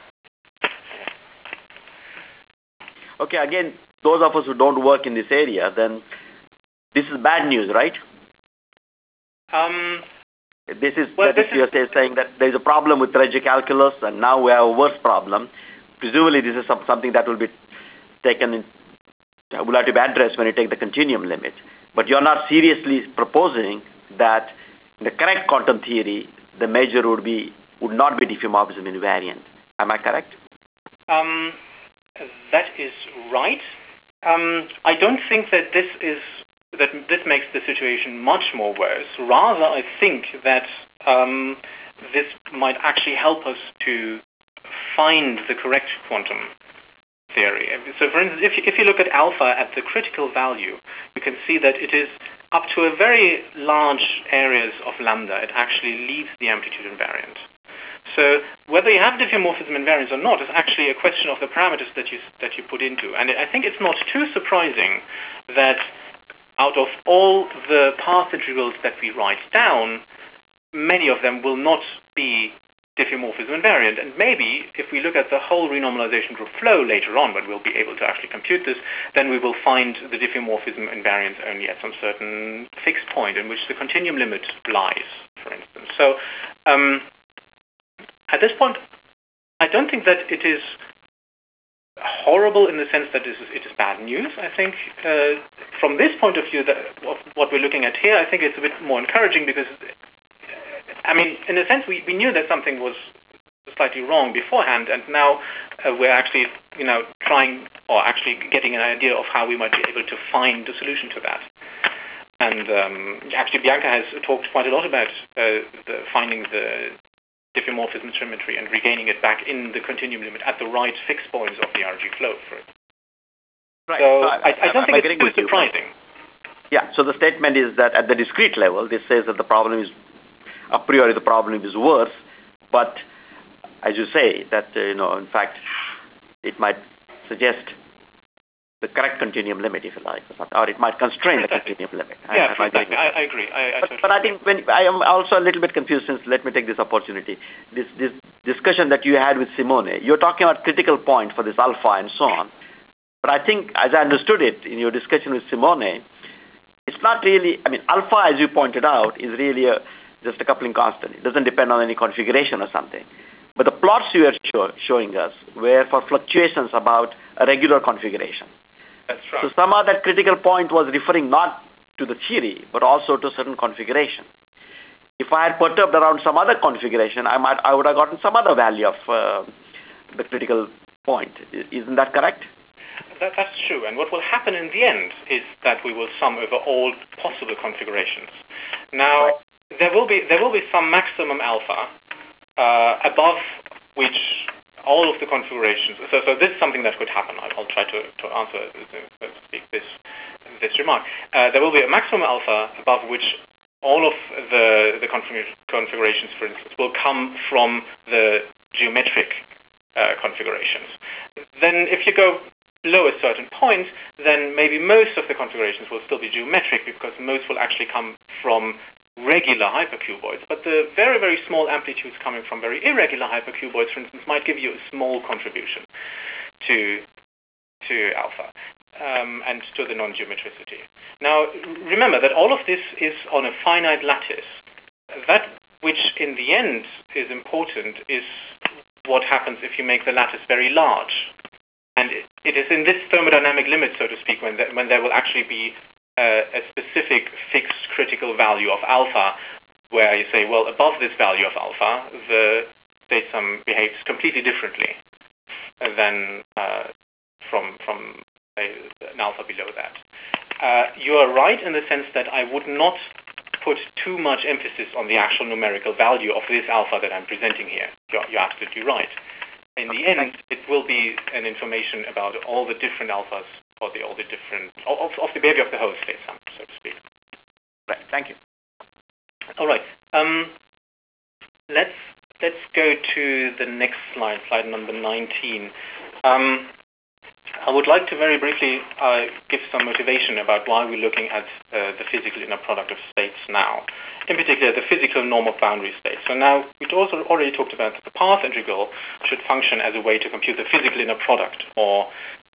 Okay, again, those of us who don't work in this area, then this is bad news, right? This is you're saying that there is a problem with Regge calculus, and now we have a worse problem. Presumably, this is something that will be will have to be addressed when you take the continuum limit. But you're not seriously proposing that in the correct quantum theory, the measure would not be diffeomorphism invariant. Am I correct? That is right. I don't think that this makes the situation much more worse. Rather, I think that this might actually help us to find the correct quantum theory. So, for instance, if you look at alpha at the critical value, you can see that it is up to a very large areas of lambda. It actually leaves the amplitude invariant. So whether you have diffeomorphism invariance or not is actually a question of the parameters that you put into. And I think it's not too surprising that out of all the path integrals that we write down, many of them will not be diffeomorphism invariant. And maybe if we look at the whole renormalization group flow later on, when we'll be able to actually compute this, then we will find the diffeomorphism invariance only at some certain fixed point in which the continuum limit lies, for instance. So at this point, I don't think that it is horrible in the sense that it is bad news. I think from this point of view, of what we're looking at here, I think it's a bit more encouraging because, I mean, in a sense, we knew that something was slightly wrong beforehand, and now we're actually, trying or actually getting an idea of how we might be able to find a solution to that. And actually, Bianca has talked quite a lot about finding the diffeomorphism symmetry and regaining it back in the continuum limit at the right fixed points of the RG flow for it. Right. So I don't think it's too surprising. Yeah, so the statement is that at the discrete level, this says that the problem is, a priori the problem is worse, but as you say, that, in fact, it might suggest the correct continuum limit, if you like, or it might constrain the continuum limit. Yeah, I agree. But I think I am also a little bit confused, since let me take this opportunity. This discussion that you had with Simone, you're talking about critical point for this alpha and so on. But I think, as I understood it in your discussion with Simone, it's not really, alpha, as you pointed out, is really just a coupling constant. It doesn't depend on any configuration or something. But the plots you are showing us were for fluctuations about a regular configuration. That's right. So somehow that critical point was referring not to the theory, but also to a certain configuration. If I had perturbed around some other configuration, I would have gotten some other value of the critical point. Isn't that correct? That's true. And what will happen in the end is that we will sum over all possible configurations. Now, right. there will be some maximum alpha above which all of the configurations. So this is something that could happen. I'll try to answer, so to speak, this remark. There will be a maximum alpha above which all of the configurations, for instance, will come from the geometric configurations. Then if you go below a certain point, then maybe most of the configurations will still be geometric, because most will actually come from regular hypercuboids. But the very, very small amplitudes coming from very irregular hypercuboids, for instance, might give you a small contribution to alpha and to the non-geometricity. Now, remember that all of this is on a finite lattice. That which in the end is important is what happens if you make the lattice very large. And it is in this thermodynamic limit, so to speak, when there will actually be a specific fixed critical value of alpha, where you say, well, above this value of alpha, the state sum behaves completely differently than from an alpha below that. You are right in the sense that I would not put too much emphasis on the actual numerical value of this alpha that I'm presenting here. You're absolutely right. In the end, it will be an information about all the different alphas or all the different of the behavior of the whole state sum, so to speak. Right. Thank you. All right. Let's go to the next slide, slide number 19. I would like to very briefly give some motivation about why we're looking at the physical inner product of states now, in particular the physical norm of boundary states. So now, we've also already talked about that the path integral should function as a way to compute the physical inner product or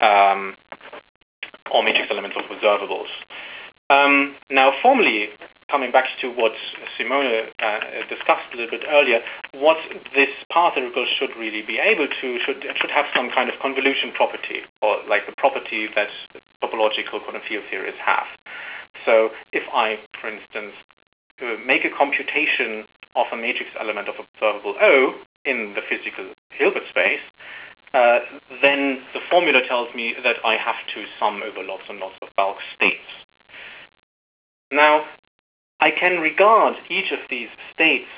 matrix elements of observables. Now, formally, coming back to what Simone discussed a little bit earlier, what this path integral should really be able to, should have some kind of convolution property, or like the property that topological quantum field theorists have. So if I, for instance, make a computation of a matrix element of observable O in the physical Hilbert space, then the formula tells me that I have to sum over lots and lots of bulk states. Now, I can regard each of these states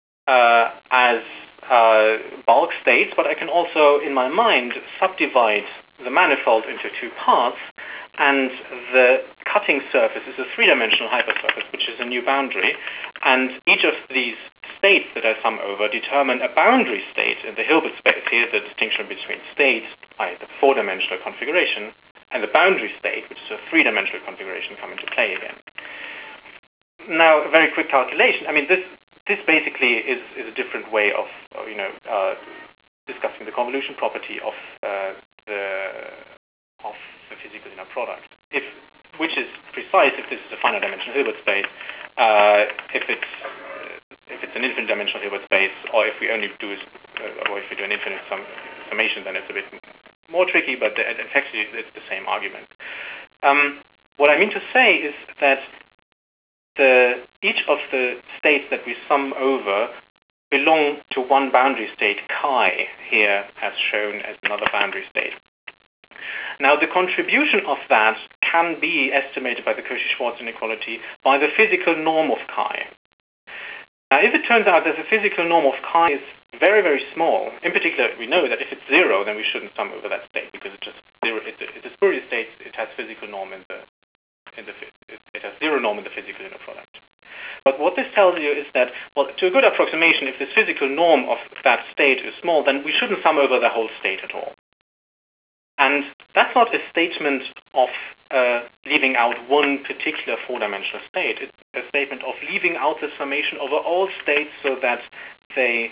as bulk states, but I can also, in my mind, subdivide the manifold into two parts, and the cutting surface is a three-dimensional hypersurface, which is a new boundary, and each of these states that I sum over determine a boundary state in the Hilbert space. Here's the distinction between states, i.e. the four-dimensional configuration, and the boundary state, which is a three-dimensional configuration, come into play again. Now, a very quick calculation. I mean, this basically is a different way of discussing the convolution property of the physical inner product, which is precise if this is a finite dimensional Hilbert space, if it's an infinite dimensional Hilbert space, or if we only do an infinite summation, then it's a bit more tricky. But effectively, it's the same argument. What I mean to say is that each of the states that we sum over belong to one boundary state, chi, here as shown as another boundary state. Now, the contribution of that can be estimated by the Cauchy-Schwarz inequality by the physical norm of chi. Now, if it turns out that the physical norm of chi is very, very small, in particular, we know that if it's zero, then we shouldn't sum over that state, because it's just zero. It's a spurious state. It has physical norm it has zero norm in the physical inner product. But what this tells you is that, well, to a good approximation, if this physical norm of that state is small, then we shouldn't sum over the whole state at all. And that's not a statement of leaving out one particular four-dimensional state. It's a statement of leaving out the summation over all states so that they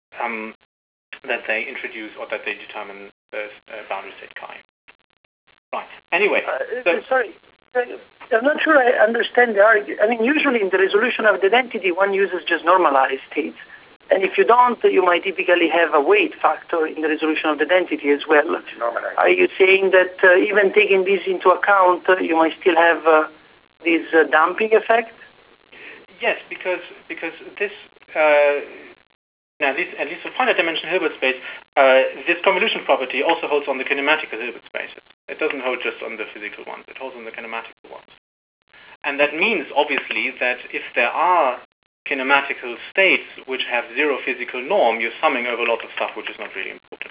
introduce or that they determine the boundary state chi. Right. Anyway. Sorry. I'm not sure I understand the argument. I mean, usually in the resolution of the identity, one uses just normalized states. And if you don't, you might typically have a weight factor in the resolution of the identity as well. Are you saying that even taking this into account, you might still have this damping effect? Yes, because this, at least for finite dimensional Hilbert space, this convolution property also holds on the kinematical Hilbert spaces. It doesn't hold just on the physical ones. It holds on the kinematical ones. And that means, obviously, that if there are kinematical states which have zero physical norm, you're summing over lots of stuff which is not really important.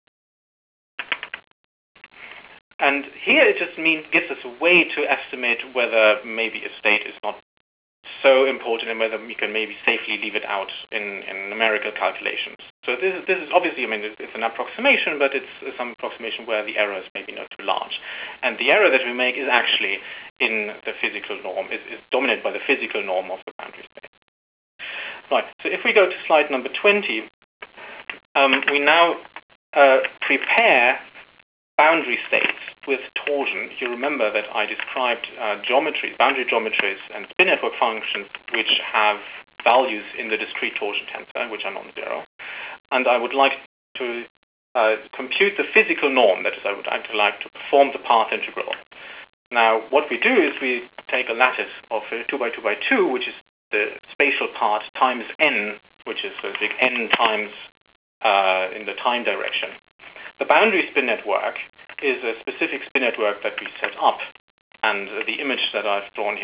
And here it just gives us a way to estimate whether maybe a state is not so important and whether we can maybe safely leave it out in numerical calculations. So this is obviously, I mean, it's an approximation, but it's some approximation where the error is maybe not too large. And the error that we make is actually in the physical norm, is dominated by the physical norm of the boundary space. Right, so if we go to slide number 20, we now prepare boundary states with torsion. You remember that I described boundary geometries and spin network functions which have values in the discrete torsion tensor, which are non-zero. And I would like to compute the physical norm, that is, I would actually like to perform the path integral. Now, what we do is we take a lattice of 2 by 2 by 2, which is the spatial part, times n, which is so big n times in the time direction. The boundary spin network is a specific spin network that we set up, and the image that I've drawn here should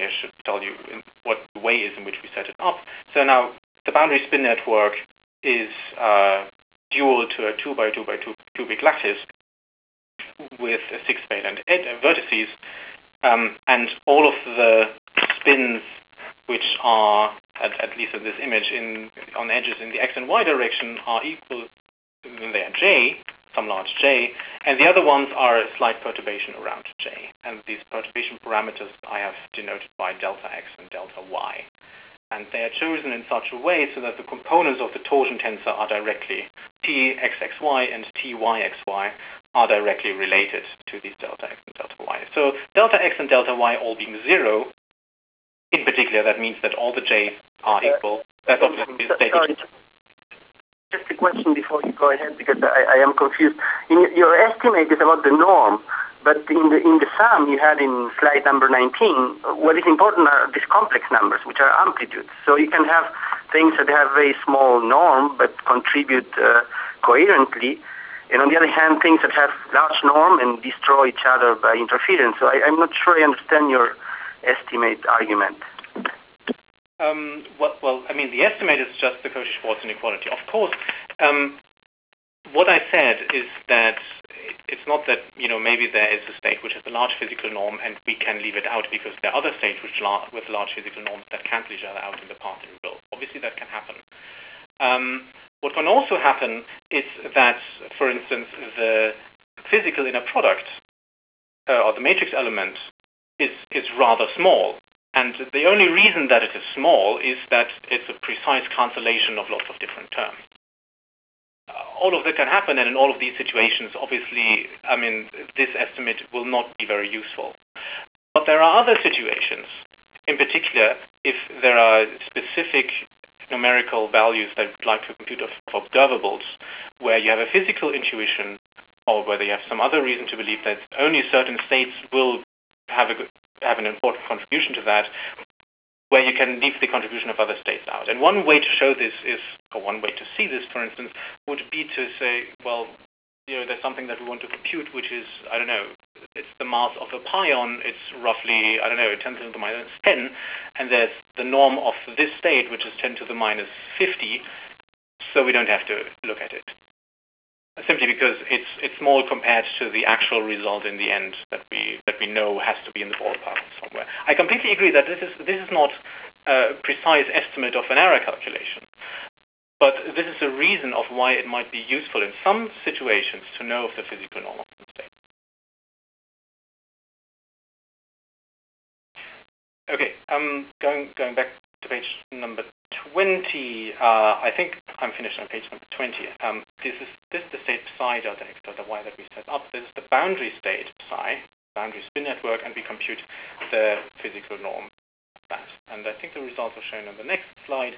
tell you what the way is in which we set it up. So now the boundary spin network is dual to a 2 by 2 by 2 cubic lattice with a 6 valent vertices, and all of the spins which are, at least in this image, on edges in the x and y direction are equal, they are j, some large j, and the other ones are a slight perturbation around j. And these perturbation parameters I have denoted by delta x and delta y. And they are chosen in such a way so that the components of the torsion tensor are directly, Txxy and Tyxy, are directly related to these delta x and delta y. So delta x and delta y all being 0, in particular, that means that all the j's are equal. That's obviously sorry, just a question before you go ahead, because I am confused. Your estimate is about the norm, but in the sum you had in slide number 19, what is important are these complex numbers, which are amplitudes. So you can have things that have very small norm but contribute coherently, and on the other hand, things that have large norm and destroy each other by interference. So I'm not sure I understand your estimate argument. Well, I mean, the estimate is just the Cauchy-Schwarz inequality. Of course, what I said is that it's not that, maybe there is a state which has a large physical norm and we can leave it out because there are other states with large physical norms that cancel each other out in the path integral. Obviously, that can happen. What can also happen is that, for instance, the physical inner product or the matrix element is rather small. And the only reason that it is small is that it's a precise cancellation of lots of different terms. All of that can happen, and in all of these situations, obviously, I mean, this estimate will not be very useful. But there are other situations, in particular, if there are specific numerical values that you'd like to compute of observables, where you have a physical intuition, or whether you have some other reason to believe that only certain states will have an important contribution to that, where you can leave the contribution of other states out. And one way to show this is, or one way to see this, for instance, would be to say, well, there's something that we want to compute, which is, I don't know, it's the mass of a pion, it's roughly, 10 to the minus 10, and there's the norm of this state, which is 10 to the minus 50, so we don't have to look at it. Simply because it's small compared to the actual result in the end that we know has to be in the ballpark somewhere. I completely agree that this is not a precise estimate of an error calculation, but this is a reason of why it might be useful in some situations to know of the physical norm of the state. Okay, going back to page number 20. I think I'm finished on page number 20. This is the state psi delta x delta y that we set up. This is the boundary state psi, boundary spin network, and we compute the physical norm of that. And I think the results are shown on the next slide.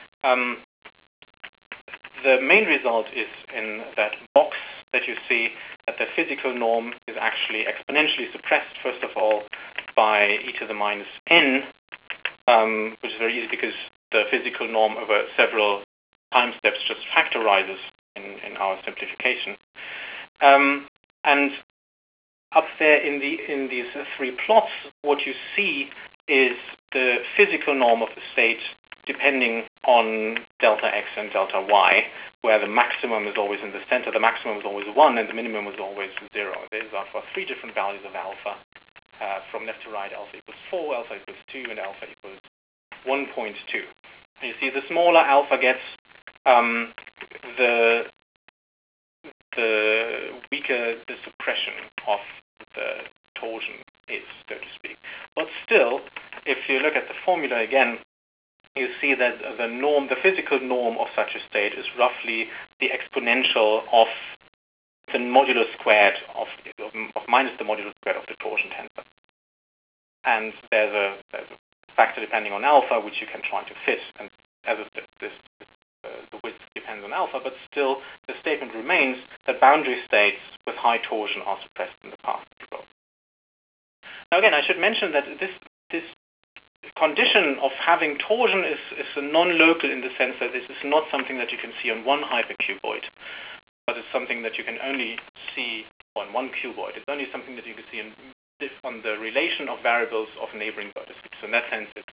The main result is in that box that you see that the physical norm is actually exponentially suppressed, first of all, by e to the minus n, which is very easy because the physical norm over several time steps just factorizes in our simplification. And up there in these three plots, what you see is the physical norm of the state depending on delta x and delta y, where the maximum is always in the center, the maximum is always 1, and the minimum is always 0. These are for three different values of alpha. From left to right, alpha equals 4, alpha equals 2, and alpha equals 1.2. You see, the smaller alpha gets, the weaker the suppression of the torsion is, so to speak. But still, if you look at the formula again, you see that the physical norm of such a state is roughly the exponential of the modulus squared of minus the modulus squared of the torsion tensor. And there's a factor depending on alpha, which you can try to fit, and as the width depends on alpha, but still the statement remains that boundary states with high torsion are suppressed in the path integral. Now again, I should mention that this condition of having torsion is a non-local in the sense that this is not something that you can see on one hypercuboid, but it's something that you can only see on one cuboid. It's only something that you can see on the relation of variables of neighboring vertices. So in that sense, it's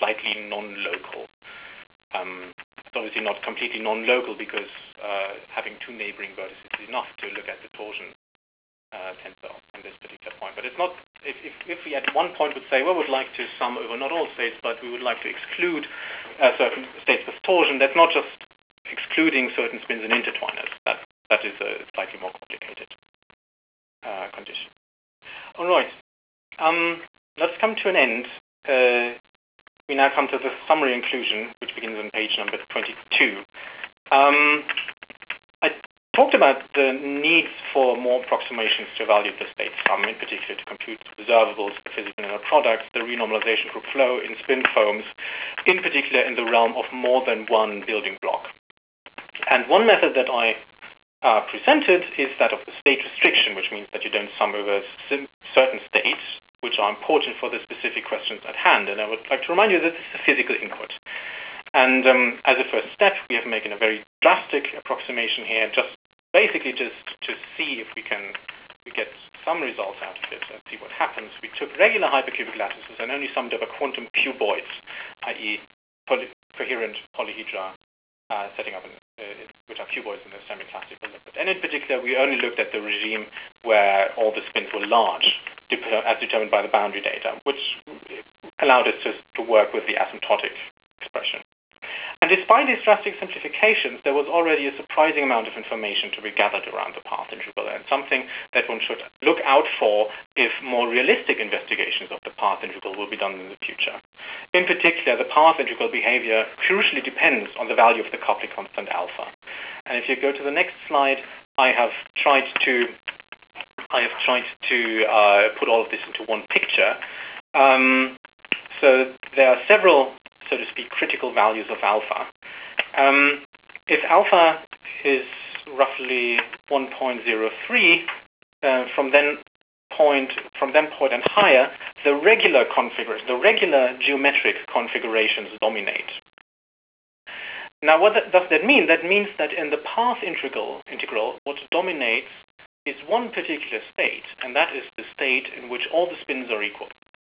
slightly non-local. It's obviously not completely non-local because having two neighboring vertices is enough to look at the torsion tensor on this particular point. But it's not, if we at one point would say, well, we'd like to sum over not all states, but we would like to exclude certain states with torsion, that's not just excluding certain spins and intertwiners. That is a slightly more complicated condition. All right. Let's come to an end. We now come to the summary inclusion, which begins on page number 22. I talked about the needs for more approximations to evaluate the state sum, in particular to compute observables, the physical inner products, the renormalization group flow in spin foams, in particular in the realm of more than one building block. And one method that I presented is that of the state restriction, which means that you don't sum over certain states, which are important for the specific questions at hand. And I would like to remind you that this is a physical input. And as a first step, we have made a very drastic approximation here, basically just to see if we get some results out of it and see what happens. We took regular hypercubic lattices and only summed over quantum cuboids, i.e. coherent polyhedra setting up which are cuboids in the semi-classical liquid. And in particular, we only looked at the regime where all the spins were large, as determined by the boundary data, which allowed us to work with the asymptotic expression. And despite these drastic simplifications, there was already a surprising amount of information to be gathered around the path integral, and something that one should look out for if more realistic investigations of the path integral will be done in the future. In particular, the path integral behavior crucially depends on the value of the coupling constant alpha. And if you go to the next slide, I have tried to put all of this into one picture. So there are several, so to speak, critical values of alpha. If alpha is roughly 1.03, from then point and higher, the regular geometric configurations dominate. Now, what does that mean? That means that in the path integral, what dominates is one particular state, and that is the state in which all the spins are equal.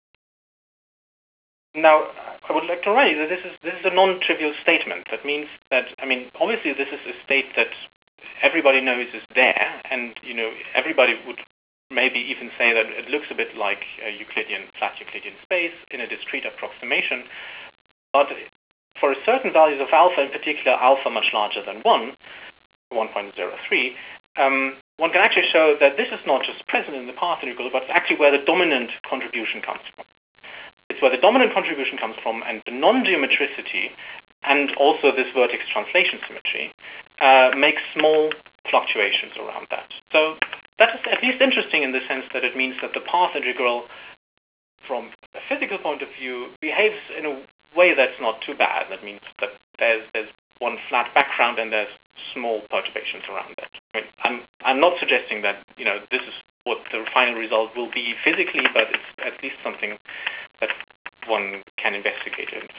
Now, I would like to remind you that this is a non-trivial statement. That means that, obviously this is a state that everybody knows is there, and, everybody would maybe even say that it looks a bit like a flat Euclidean space in a discrete approximation. But for certain values of alpha, in particular alpha much larger than 1.03, one can actually show that this is not just present in the path integral, but it's actually where the dominant contribution comes from. It's where the dominant contribution comes from, and the non-geometricity and also this vertex translation symmetry makes small fluctuations around that. So that is at least interesting in the sense that it means that the path integral, from a physical point of view, behaves in a way that's not too bad. That means that there's one flat background and there's small perturbations around that. I'm not suggesting that this is what the final result will be physically, but it's at least something that one can investigate in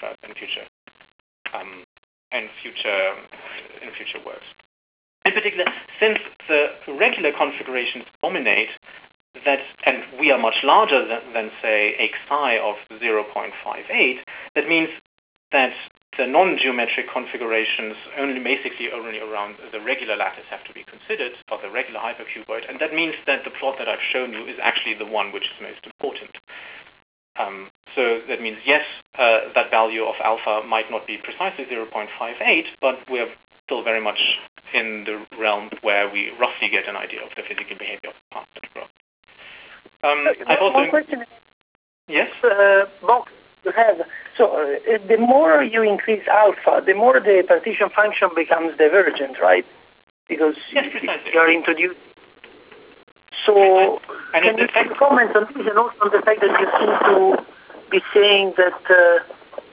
future works. In particular, since the regular configurations dominate, and we are much larger than say xi of 0.58, that means that the non-geometric configurations basically only around the regular lattice have to be considered, or the regular hypercuboid, and that means that the plot that I've shown you is actually the one which is most important. So that means, yes, that value of alpha might not be precisely 0.58, but we're still very much in the realm where we roughly get an idea of the physical behavior of the path integral. One question. Yes? Box you have. So the more you increase alpha, the more the partition function becomes divergent, right? Because you're introduced. So can you comment on this, and also on the fact that you seem to be saying that,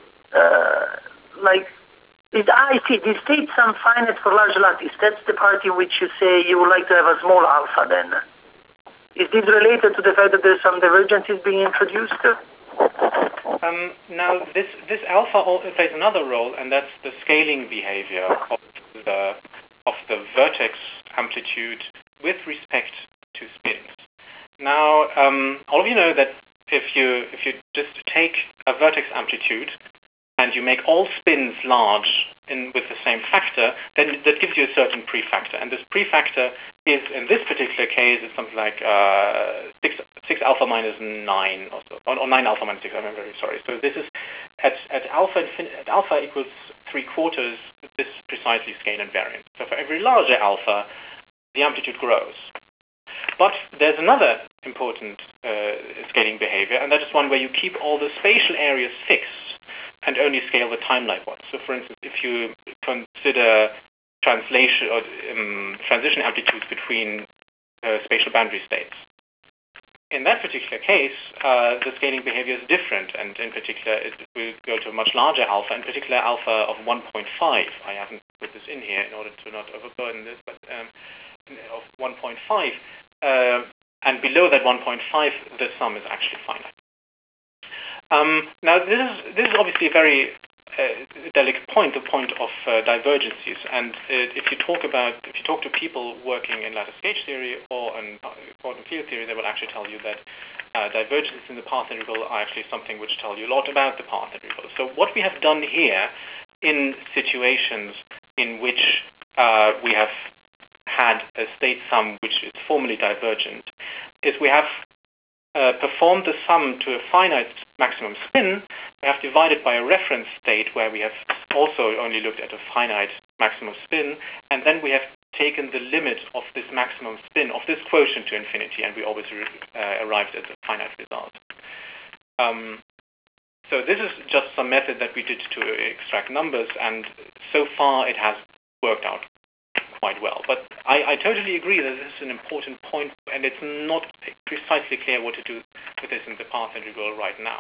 I see, the state sum finite for large lattice, that's the part in which you say you would like to have a small alpha then. Is this related to the fact that there's some divergences being introduced? Now, this alpha plays another role, and that's the scaling behavior of the vertex amplitude with respect to spins. Now, all of you know that if you just take a vertex amplitude and you make all spins large with the same factor, then that gives you a certain prefactor. And this prefactor is, in this particular case, it's something like 6 alpha minus 9, or 9 alpha minus 6, I'm very sorry. So this is, at alpha equals 3/4, this is precisely scale invariant. So for every larger alpha, the amplitude grows. But there's another important scaling behavior, and that is one where you keep all the spatial areas fixed and only scale the time-like ones. So for instance, if you consider translation or transition amplitudes between spatial boundary states, in that particular case, the scaling behavior is different, and in particular, it will go to a much larger alpha, in particular alpha of 1.5. I haven't put this in here in order to not overburden this, but of 1.5, and below that 1.5, the sum is actually finite. Now, this is obviously a very delicate point, the point of divergences. And if you talk to people working in lattice gauge theory or in quantum field theory, they will actually tell you that divergences in the path integral are actually something which tell you a lot about the path integral. So what we have done here in situations in which we have had a state sum which is formally divergent is we have performed the sum to a finite maximum spin. We have divided by a reference state where we have also only looked at a finite maximum spin, and then we have taken the limit of this maximum spin of this quotient to infinity, and we always arrived at a finite result. So this is just some method that we did to extract numbers, and so far it has worked out quite well. But I totally agree that this is an important point, and it's not precisely clear what to do with this in the path integral right now.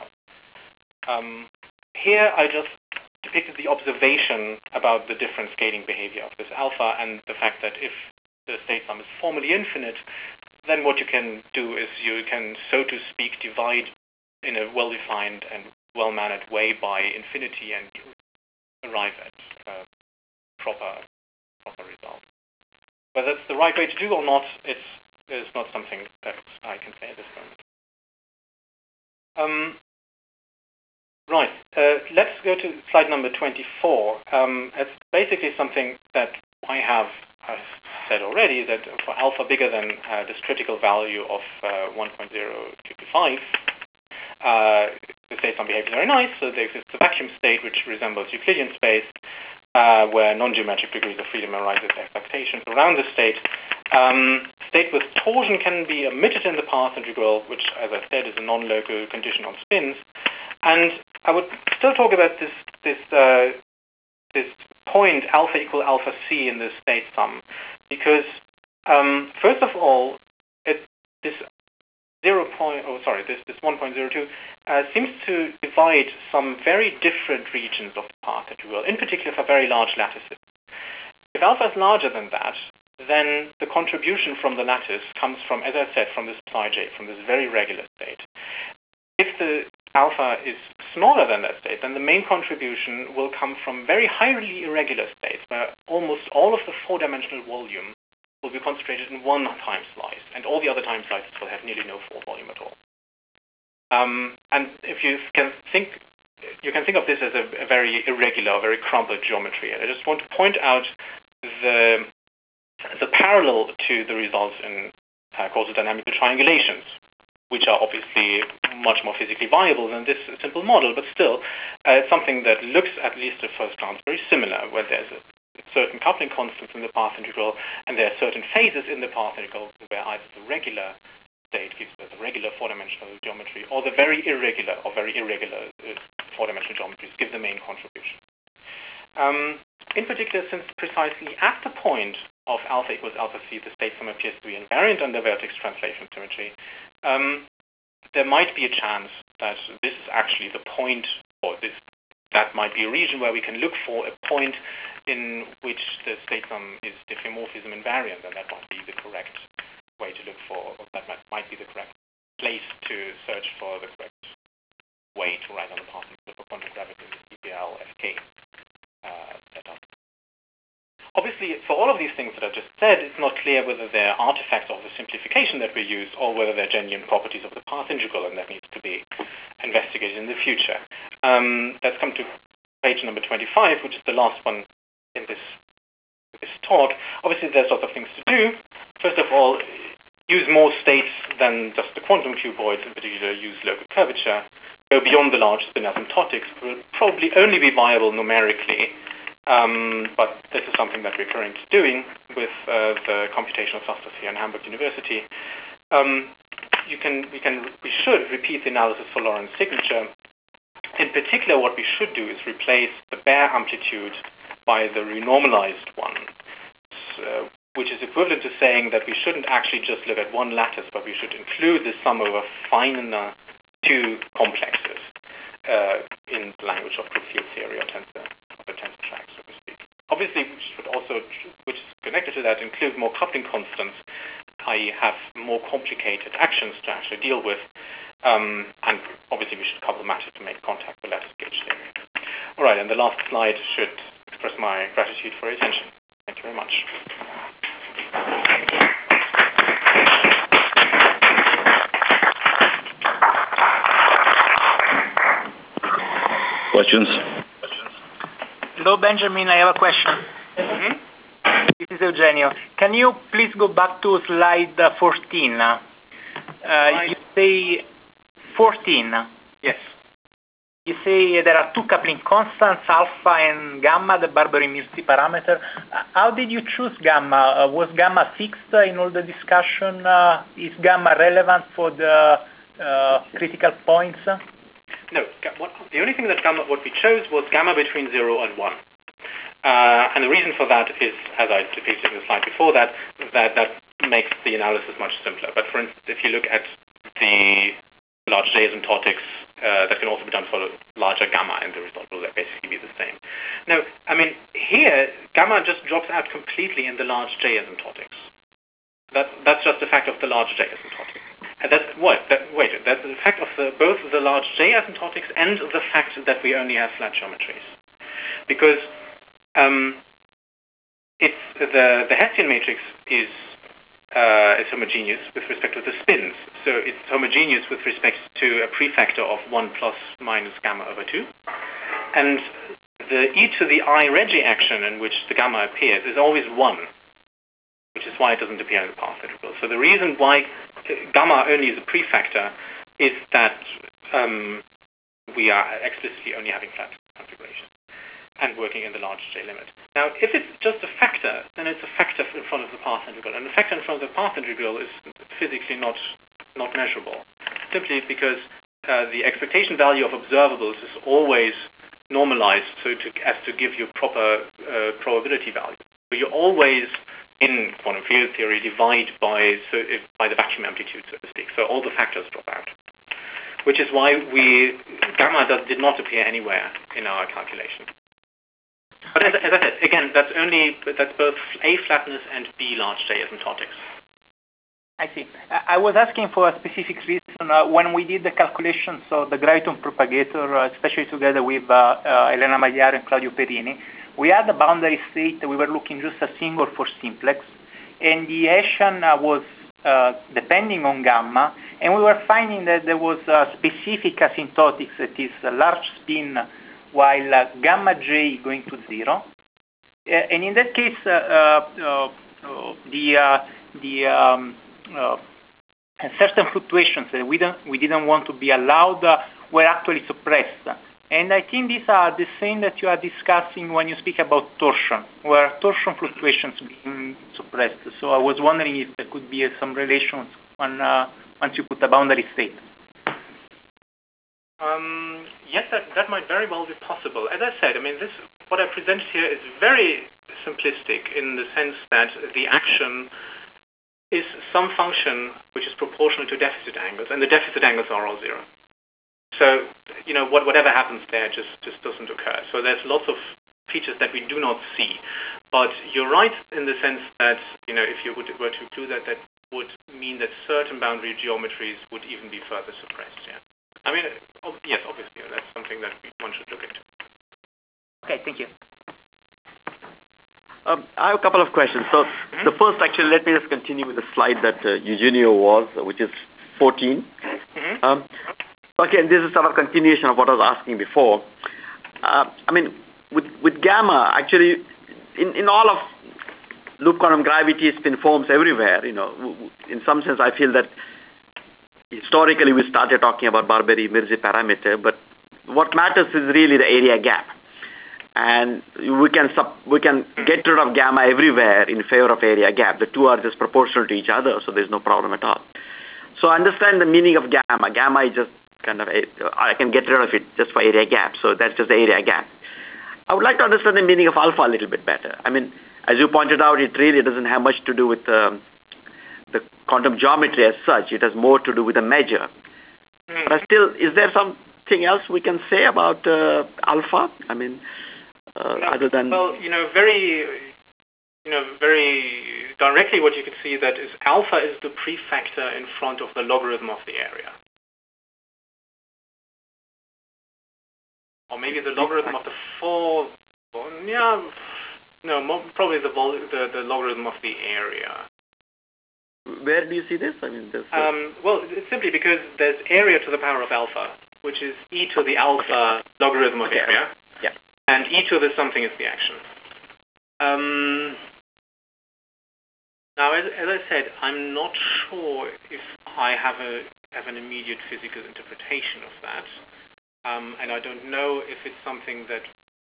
Here I just depicted the observation about the different scaling behavior of this alpha and the fact that if the state sum is formally infinite, then what you can do is you can, so to speak, divide in a well-defined and well-mannered way by infinity and arrive at a proper result. Whether that's the right way to do or not, it's not something that I can say at this moment. Right, let's go to slide number 24. It's basically something that I have said already, that for alpha bigger than this critical value of 1.025, the state sum behaves very nice. So there exists a vacuum state which resembles Euclidean space, where non-geometric degrees of freedom arise as expectations around the state. State with torsion can be omitted in the path integral, which, as I said, is a non-local condition on spins. And I would still talk about this point alpha equal alpha c in the state sum, because first of all, this 1.02 seems to divide some very different regions of the path integral, in particular for very large lattices. If alpha is larger than that, then the contribution from the lattice comes from, as I said, from this psi j, from this very regular state. If the alpha is smaller than that state, then the main contribution will come from very highly irregular states, where almost all of the four-dimensional volume will be concentrated in one time slice, and all the other time slices will have nearly no four volume at all. And if you can think of this as a very irregular, very crumpled geometry. And I just want to point out the parallel to the results in causal dynamical triangulations, which are obviously much more physically viable than this simple model, but still, it's something that looks, at least at first glance, very similar, where there's a certain coupling constants in the path integral, and there are certain phases in the path integral where either the regular state gives the regular four-dimensional geometry, or the very irregular or very irregular four-dimensional geometries give the main contribution. In particular, since precisely at the point of alpha equals alpha c, the state sum appears to be invariant under vertex translation symmetry, there might be a chance that this is actually the point, or that might be a region where we can look for a point in which the state sum is diffeomorphism invariant, and that might be the correct way to look for, or that might be the correct place to search for the correct way to write on the path for quantum gravity in the CPL FK setup. Obviously, for all of these things that I've just said, it's not clear whether they're artifacts of the simplification that we use or whether they're genuine properties of the path integral, and that needs to be investigated in the future. Let's come to page number 25, which is the last one in this talk, obviously there's lots of things to do. First of all, use more states than just the quantum cuboids, in particular use local curvature. Go beyond the large spin asymptotics will probably only be viable numerically, but this is something that we're currently doing with the computational clusters here in Hamburg University. We should repeat the analysis for Lorentz signature. In particular, what we should do is replace the bare amplitude by the renormalized one, which is equivalent to saying that we shouldn't actually just look at one lattice, but we should include the sum over finer two complexes in the language of group field theory or the tensor track, so to speak. Obviously, we should also, which is connected to that, include more coupling constants, i.e. have more complicated actions to actually deal with, and obviously we should couple matter to make contact with lattice gauge theory. All right, and the last slide should express my gratitude for your attention. Thank you very much. Questions? Hello, Benjamin. I have a question. This is Eugenio. Can you please go back to slide 14? You say 14. Yes. You say there are two coupling constants, alpha and gamma, the Barberi-Mirzi parameter. How did you choose gamma? Was gamma fixed in all the discussion? Is gamma relevant for the critical points? No. The only thing that what we chose was gamma between 0 and 1. And the reason for that is, as I depicted in the slide before that makes the analysis much simpler. But for instance, if you look at the large J asymptotics, that can also be done for larger gamma, and the result will basically be the same. Now, I mean, here, gamma just drops out completely in the large J asymptotics. That's just a fact of the large J asymptotics. And that's that's the fact of both the large J asymptotics and the fact that we only have flat geometries. Because it's the Hessian matrix is homogeneous with respect to the spins. So it's homogeneous with respect to a prefactor of 1 plus minus gamma over 2. And the e to the I Regge action in which the gamma appears is always 1, which is why it doesn't appear in the path integral. So the reason why gamma only is a prefactor is that we are explicitly only having flat configuration and working in the large J limit. Now, if it's just a factor, then it's a factor in front of the path integral. And the factor in front of the path integral is physically not measurable, simply because the expectation value of observables is always normalized as to give you proper probability value. So you always, in quantum field theory, divide by the vacuum amplitude, so to speak. So all the factors drop out, which is why gamma did not appear anywhere in our calculation. But as I said, again, that's both A flatness and B large J asymptotics. I see. I was asking for a specific reason. When we did the calculations of the graviton propagator, especially together with Elena Magliaro and Claudio Perini, we had a boundary state. We were looking just a single for simplex, and the Hessian was depending on gamma, and we were finding that there was a specific asymptotics that is a large spin while gamma J going to 0. And in that case, certain fluctuations that we didn't want to be allowed were actually suppressed. And I think these are the same that you are discussing when you speak about torsion, where torsion fluctuations being suppressed. So I was wondering if there could be some relations once you put a boundary state. Yes, that might very well be possible. As I said, I mean, what I presented here is very simplistic in the sense that the action is some function which is proportional to deficit angles, and the deficit angles are all 0. So, whatever happens there just doesn't occur. So there's lots of features that we do not see. But you're right in the sense that, if you were to include that would mean that certain boundary geometries would even be further suppressed, yeah. I mean, yes, obviously, that's something that one should look into. Okay, thank you. I have a couple of questions. So the first, actually, let me just continue with the slide that Eugenio was, which is 14. Okay, this is sort of continuation of what I was asking before. I mean, with gamma, actually, in all of loop quantum gravity, spin forms everywhere, in some sense, I feel that historically we started talking about Barberi-Mirzi parameter, but what matters is really the area gap. And we can get rid of gamma everywhere in favor of area gap. The two are just proportional to each other, so there's no problem at all. So understand the meaning of gamma. Gamma is just I can get rid of it just for area gap. So that's just the area gap. I would like to understand the meaning of alpha a little bit better. I mean, as you pointed out, it really doesn't have much to do with the quantum geometry as such. It has more to do with the measure. But still, is there something else we can say about alpha? I mean, other than... Well, very directly what you can see that is alpha is the prefactor in front of the logarithm of the area. Or maybe the logarithm of the probably the logarithm of the area. Where do you see this? I mean, well, it's simply because there's area to the power of alpha, which is e to the alpha logarithm of area, and e to the something is the action. Now, as I said, I'm not sure if I have an immediate physical interpretation of that, and I don't know if it's something that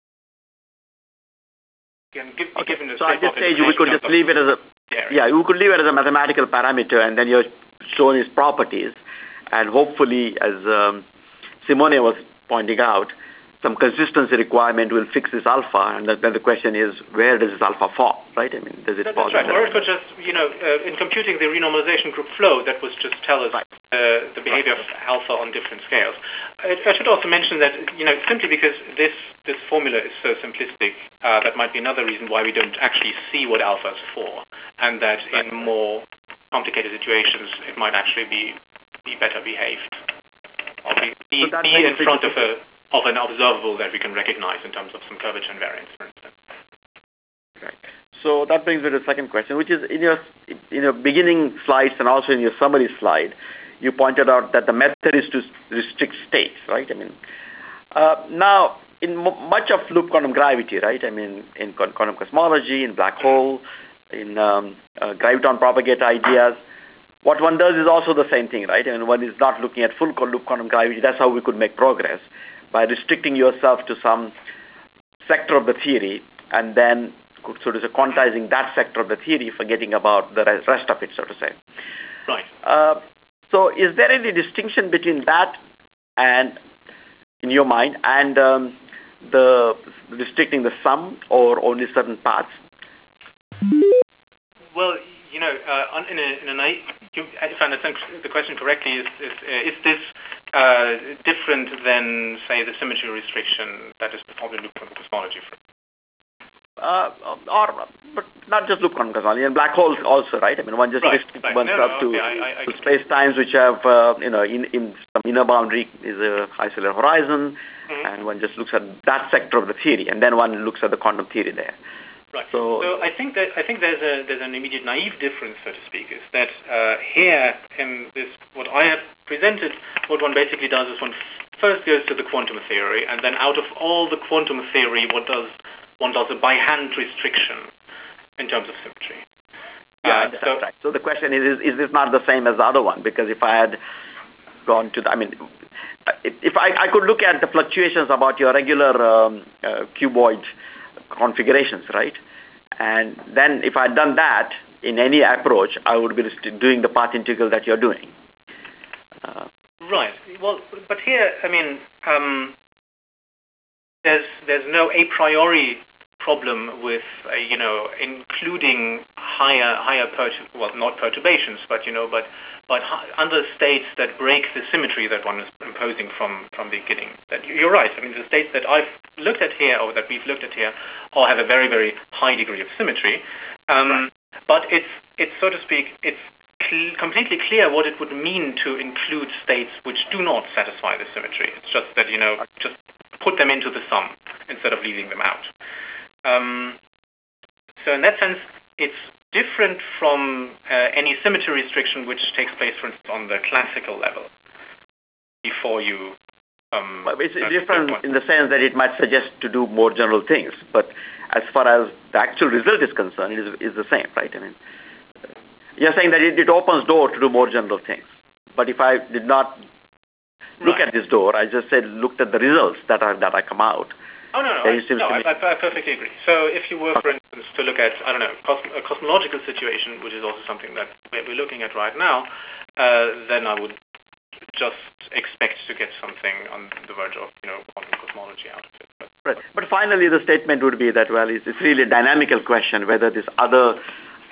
can be given a so at this stage we could just leave it as we could leave it as a mathematical parameter, and then you're showing its properties, and hopefully, as Simone was pointing out, some consistency requirement will fix this alpha, and then the question is, where does this alpha fall, right? I mean, does it fall? That's right. Or it could just, in computing the renormalization group flow, that would just tell us the behavior of alpha on different scales. I should also mention that, simply because this formula is so simplistic, that might be another reason why we don't actually see what alpha is for, and that in more complicated situations, it might actually be better behaved, or be in front of an observable that we can recognize in terms of some curvature invariance, for instance. Right. So that brings me to the second question, which is in your beginning slides and also in your summary slide, you pointed out that the method is to restrict states, right? I mean, now in much of loop quantum gravity, right? I mean, in quantum cosmology, in black hole, in graviton propagator ideas, what one does is also the same thing, right? I mean, one is not looking at full loop quantum gravity. That's how we could make progress, by restricting yourself to some sector of the theory, and then sort of quantizing that sector of the theory, forgetting about the rest of it, so to say. Right. So is there any distinction between that and, in your mind, and the restricting the sum or only certain paths? Well, if I understand the question correctly, is this different than, say, the symmetry restriction that is performed in loop quantum cosmology? But not just loop quantum cosmology, and black holes also, right? I mean, one just restricts oneself to space-times which have, in some inner boundary is a isolated horizon, and one just looks at that sector of the theory, and then one looks at the quantum theory there. Right. So I think there's an immediate naive difference, so to speak, is that here in this what I have presented, what one basically does is one first goes to the quantum theory, and then out of all the quantum theory, one does a by hand restriction in terms of symmetry. That's right. So the question is this not the same as the other one? Because if I had gone to if I could look at the fluctuations about your regular cuboid configurations, right? And then if I had done that in any approach, I would be doing the path integral that you're doing. Right. Well, but here, I mean, there's no a priori problem with including higher not perturbations, but under states that break the symmetry that one is imposing from the beginning. That you're right. I mean, the states that I've looked at here, or that we've looked at here, all have a very, very high degree of symmetry. Right. But it's so to speak, it's completely clear what it would mean to include states which do not satisfy the symmetry. It's just that just put them into the sum instead of leaving them out. So in that sense, it's different from any symmetry restriction which takes place, for instance, on the classical level before you But it's different in the sense that it might suggest to do more general things, but as far as the actual result is concerned, it is the same, right? I mean, you're saying that it opens door to do more general things. But if I did not look at this door, I just said looked at the results that I come out. Oh, no, I perfectly agree. So if you were, for instance, to look at, I don't know, a cosmological situation, which is also something that we're looking at right now, then I would just expect to get something on the verge of, quantum cosmology out of it. But finally, the statement would be that, well, it's really a dynamical question whether this other,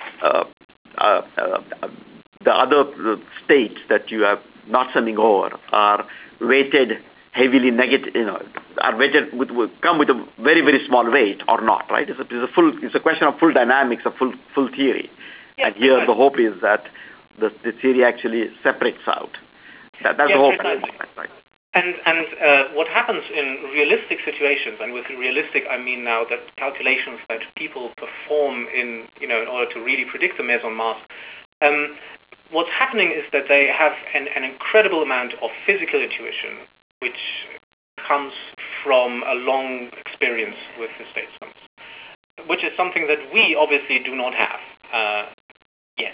the other states that you are not summing over are weighted heavily negative, are weighted come with a very, very small weight or not, right? It's a question of full dynamics, of full theory. Yes, and here the hope is that the theory actually separates out. That's the hope. Right? And what happens in realistic situations, and with realistic I mean now that calculations that people perform in order to really predict the meson mass, what's happening is that they have an incredible amount of physical intuition, which comes from a long experience with the state sums, which is something that we obviously do not have yet.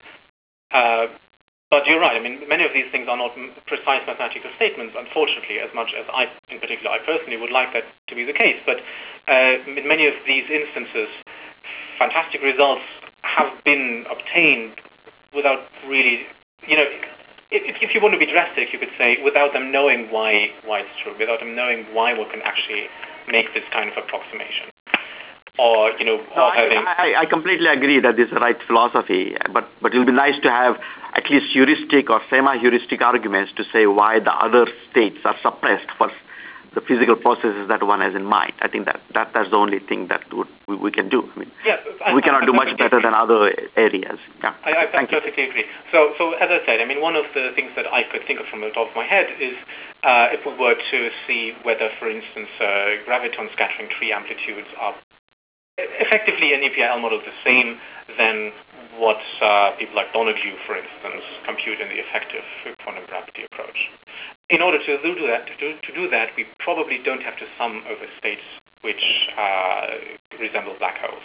But you're right. I mean, many of these things are not precise mathematical statements, unfortunately, as much as in particular, I personally would like that to be the case. But in many of these instances, fantastic results have been obtained without really, if you want to be drastic, you could say without them knowing why it's true, without them knowing why one can actually make this kind of approximation. Or, I completely agree that this is the right philosophy, but it will be nice to have at least heuristic or semi-heuristic arguments to say why the other states are suppressed for the physical processes that one has in mind. I think that's the only thing that we can do. I mean, we cannot do much better than other areas. Yeah. I perfectly agree. So as I said, I mean, one of the things that I could think of from the top of my head is if we were to see whether, for instance, graviton scattering tree amplitudes are effectively an EPL model the same than what people like Donoghue, for instance, compute in the effective quantum gravity approach. In order to do that, we probably don't have to sum over states which resemble black holes.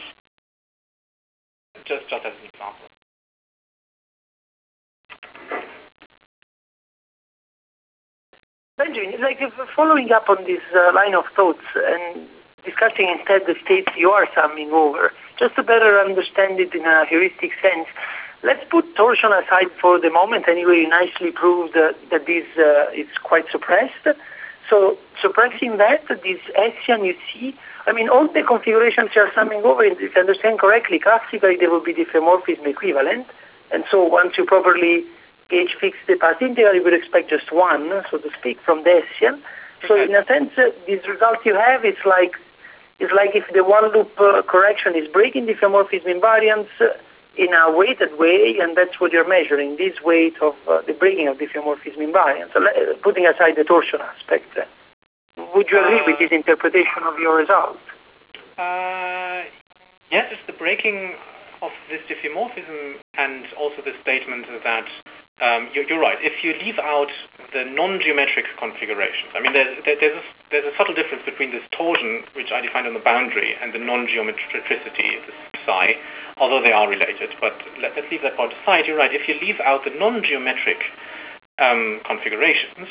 Just as an example. Benjamin, like following up on this line of thoughts and discussing instead the states you are summing over, just to better understand it in a heuristic sense, let's put torsion aside for the moment. Anyway, you nicely proved that this is quite suppressed. So suppressing that, this Hessian you see, I mean, all the configurations you are summing over, if I understand correctly, classically they will be diffeomorphism equivalent. And so once you properly gauge fix the path integral, you would expect just one, so to speak, from the Hessian. So in a sense, this result you have is like if the one-loop correction is breaking diffeomorphism invariance in a weighted way, and that's what you're measuring, this weight of the breaking of diffeomorphism invariance. So putting aside the torsion aspect, would you agree with this interpretation of your result? Yes, it's the breaking of this diffeomorphism and also the statement that you're right. If you leave out the non-geometric configurations, I mean, there's a subtle difference between this torsion, which I defined on the boundary, and the non-geometricity, the psi, although they are related. But let's leave that part aside. You're right. If you leave out the non-geometric configurations,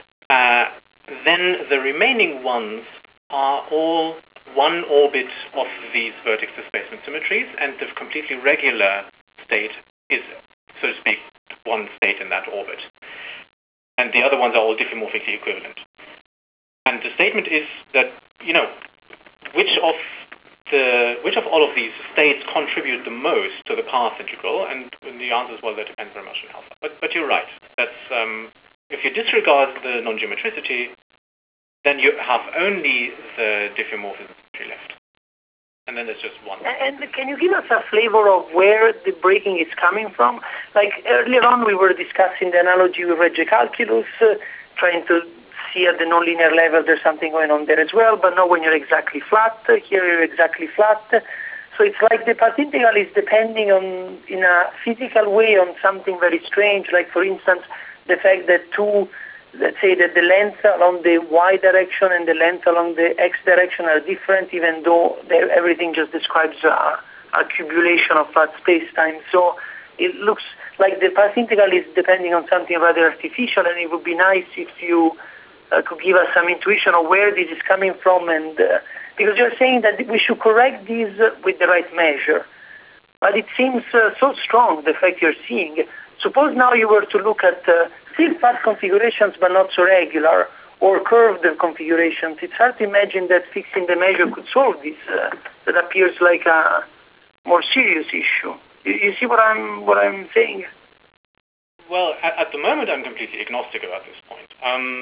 then the remaining ones are all one orbit of these vertex displacement symmetries, and the completely regular state is, so to speak, one state in that orbit. And the other ones are all diffeomorphically equivalent. And the statement is that, which of all of these states contribute the most to the path integral? And the answer is, well, that depends very much on alpha. But you're right. That's if you disregard the non-geometricity, then you have only the diffeomorphism left. And then there's just one. And can you give us a flavor of where the breaking is coming from? Like earlier on, we were discussing the analogy with Regge calculus, trying to see at the nonlinear level there's something going on there as well, but not when you're exactly flat. Here you're exactly flat. So it's like the path integral is depending on, in a physical way, on something very strange, like for instance, the fact that two let's say that the length along the y direction and the length along the x direction are different, even though everything just describes a cubulation of flat space-time. So it looks like the path integral is depending on something rather artificial, and it would be nice if you could give us some intuition of where this is coming from, and because you're saying that we should correct these with the right measure. But it seems so strong, the fact you're seeing. Suppose now you were to look at still flat configurations but not so regular, or curved configurations. It's hard to imagine that fixing the measure could solve this. That appears like a more serious issue. You see what I'm saying? Well, at the moment, I'm completely agnostic about this point.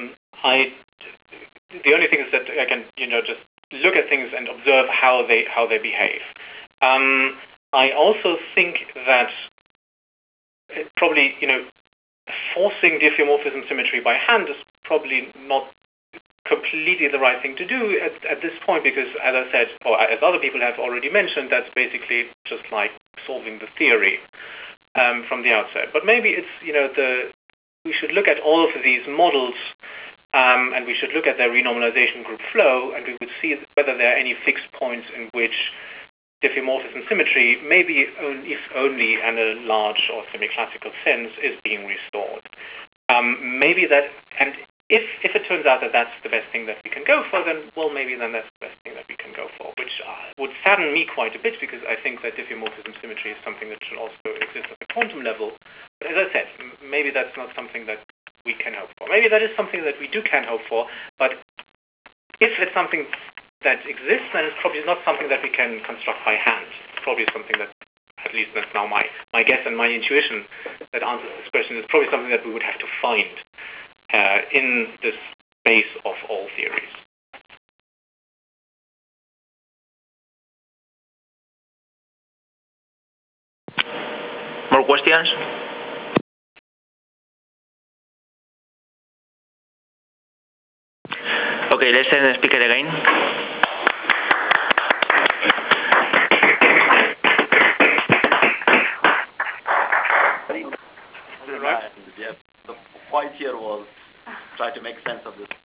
The only thing is that I can, just look at things and observe how they behave. I also think that probably, forcing diffeomorphism symmetry by hand is probably not completely the right thing to do at this point, because, as I said, or as other people have already mentioned, that's basically just like solving the theory from the outset. But maybe it's, we should look at all of these models, and we should look at their renormalization group flow, and we would see whether there are any fixed points in which diffeomorphism symmetry, maybe if only in a large or semi-classical sense, is being restored. Maybe that, and if it turns out that that's the best thing that we can go for, then maybe then that's the best thing that we can go for, which would sadden me quite a bit, because I think that diffeomorphism symmetry is something that should also exist at the quantum level. But as I said, maybe that's not something that we can hope for. Maybe that is something that we can hope for, but if it's something that exists, then it's probably not something that we can construct by hand. It's probably something that, at least that's now my guess and my intuition that answers this question, is probably something that we would have to find in this base of all theories. More questions? Okay, let's send the speaker again. The point here was try to make sense of this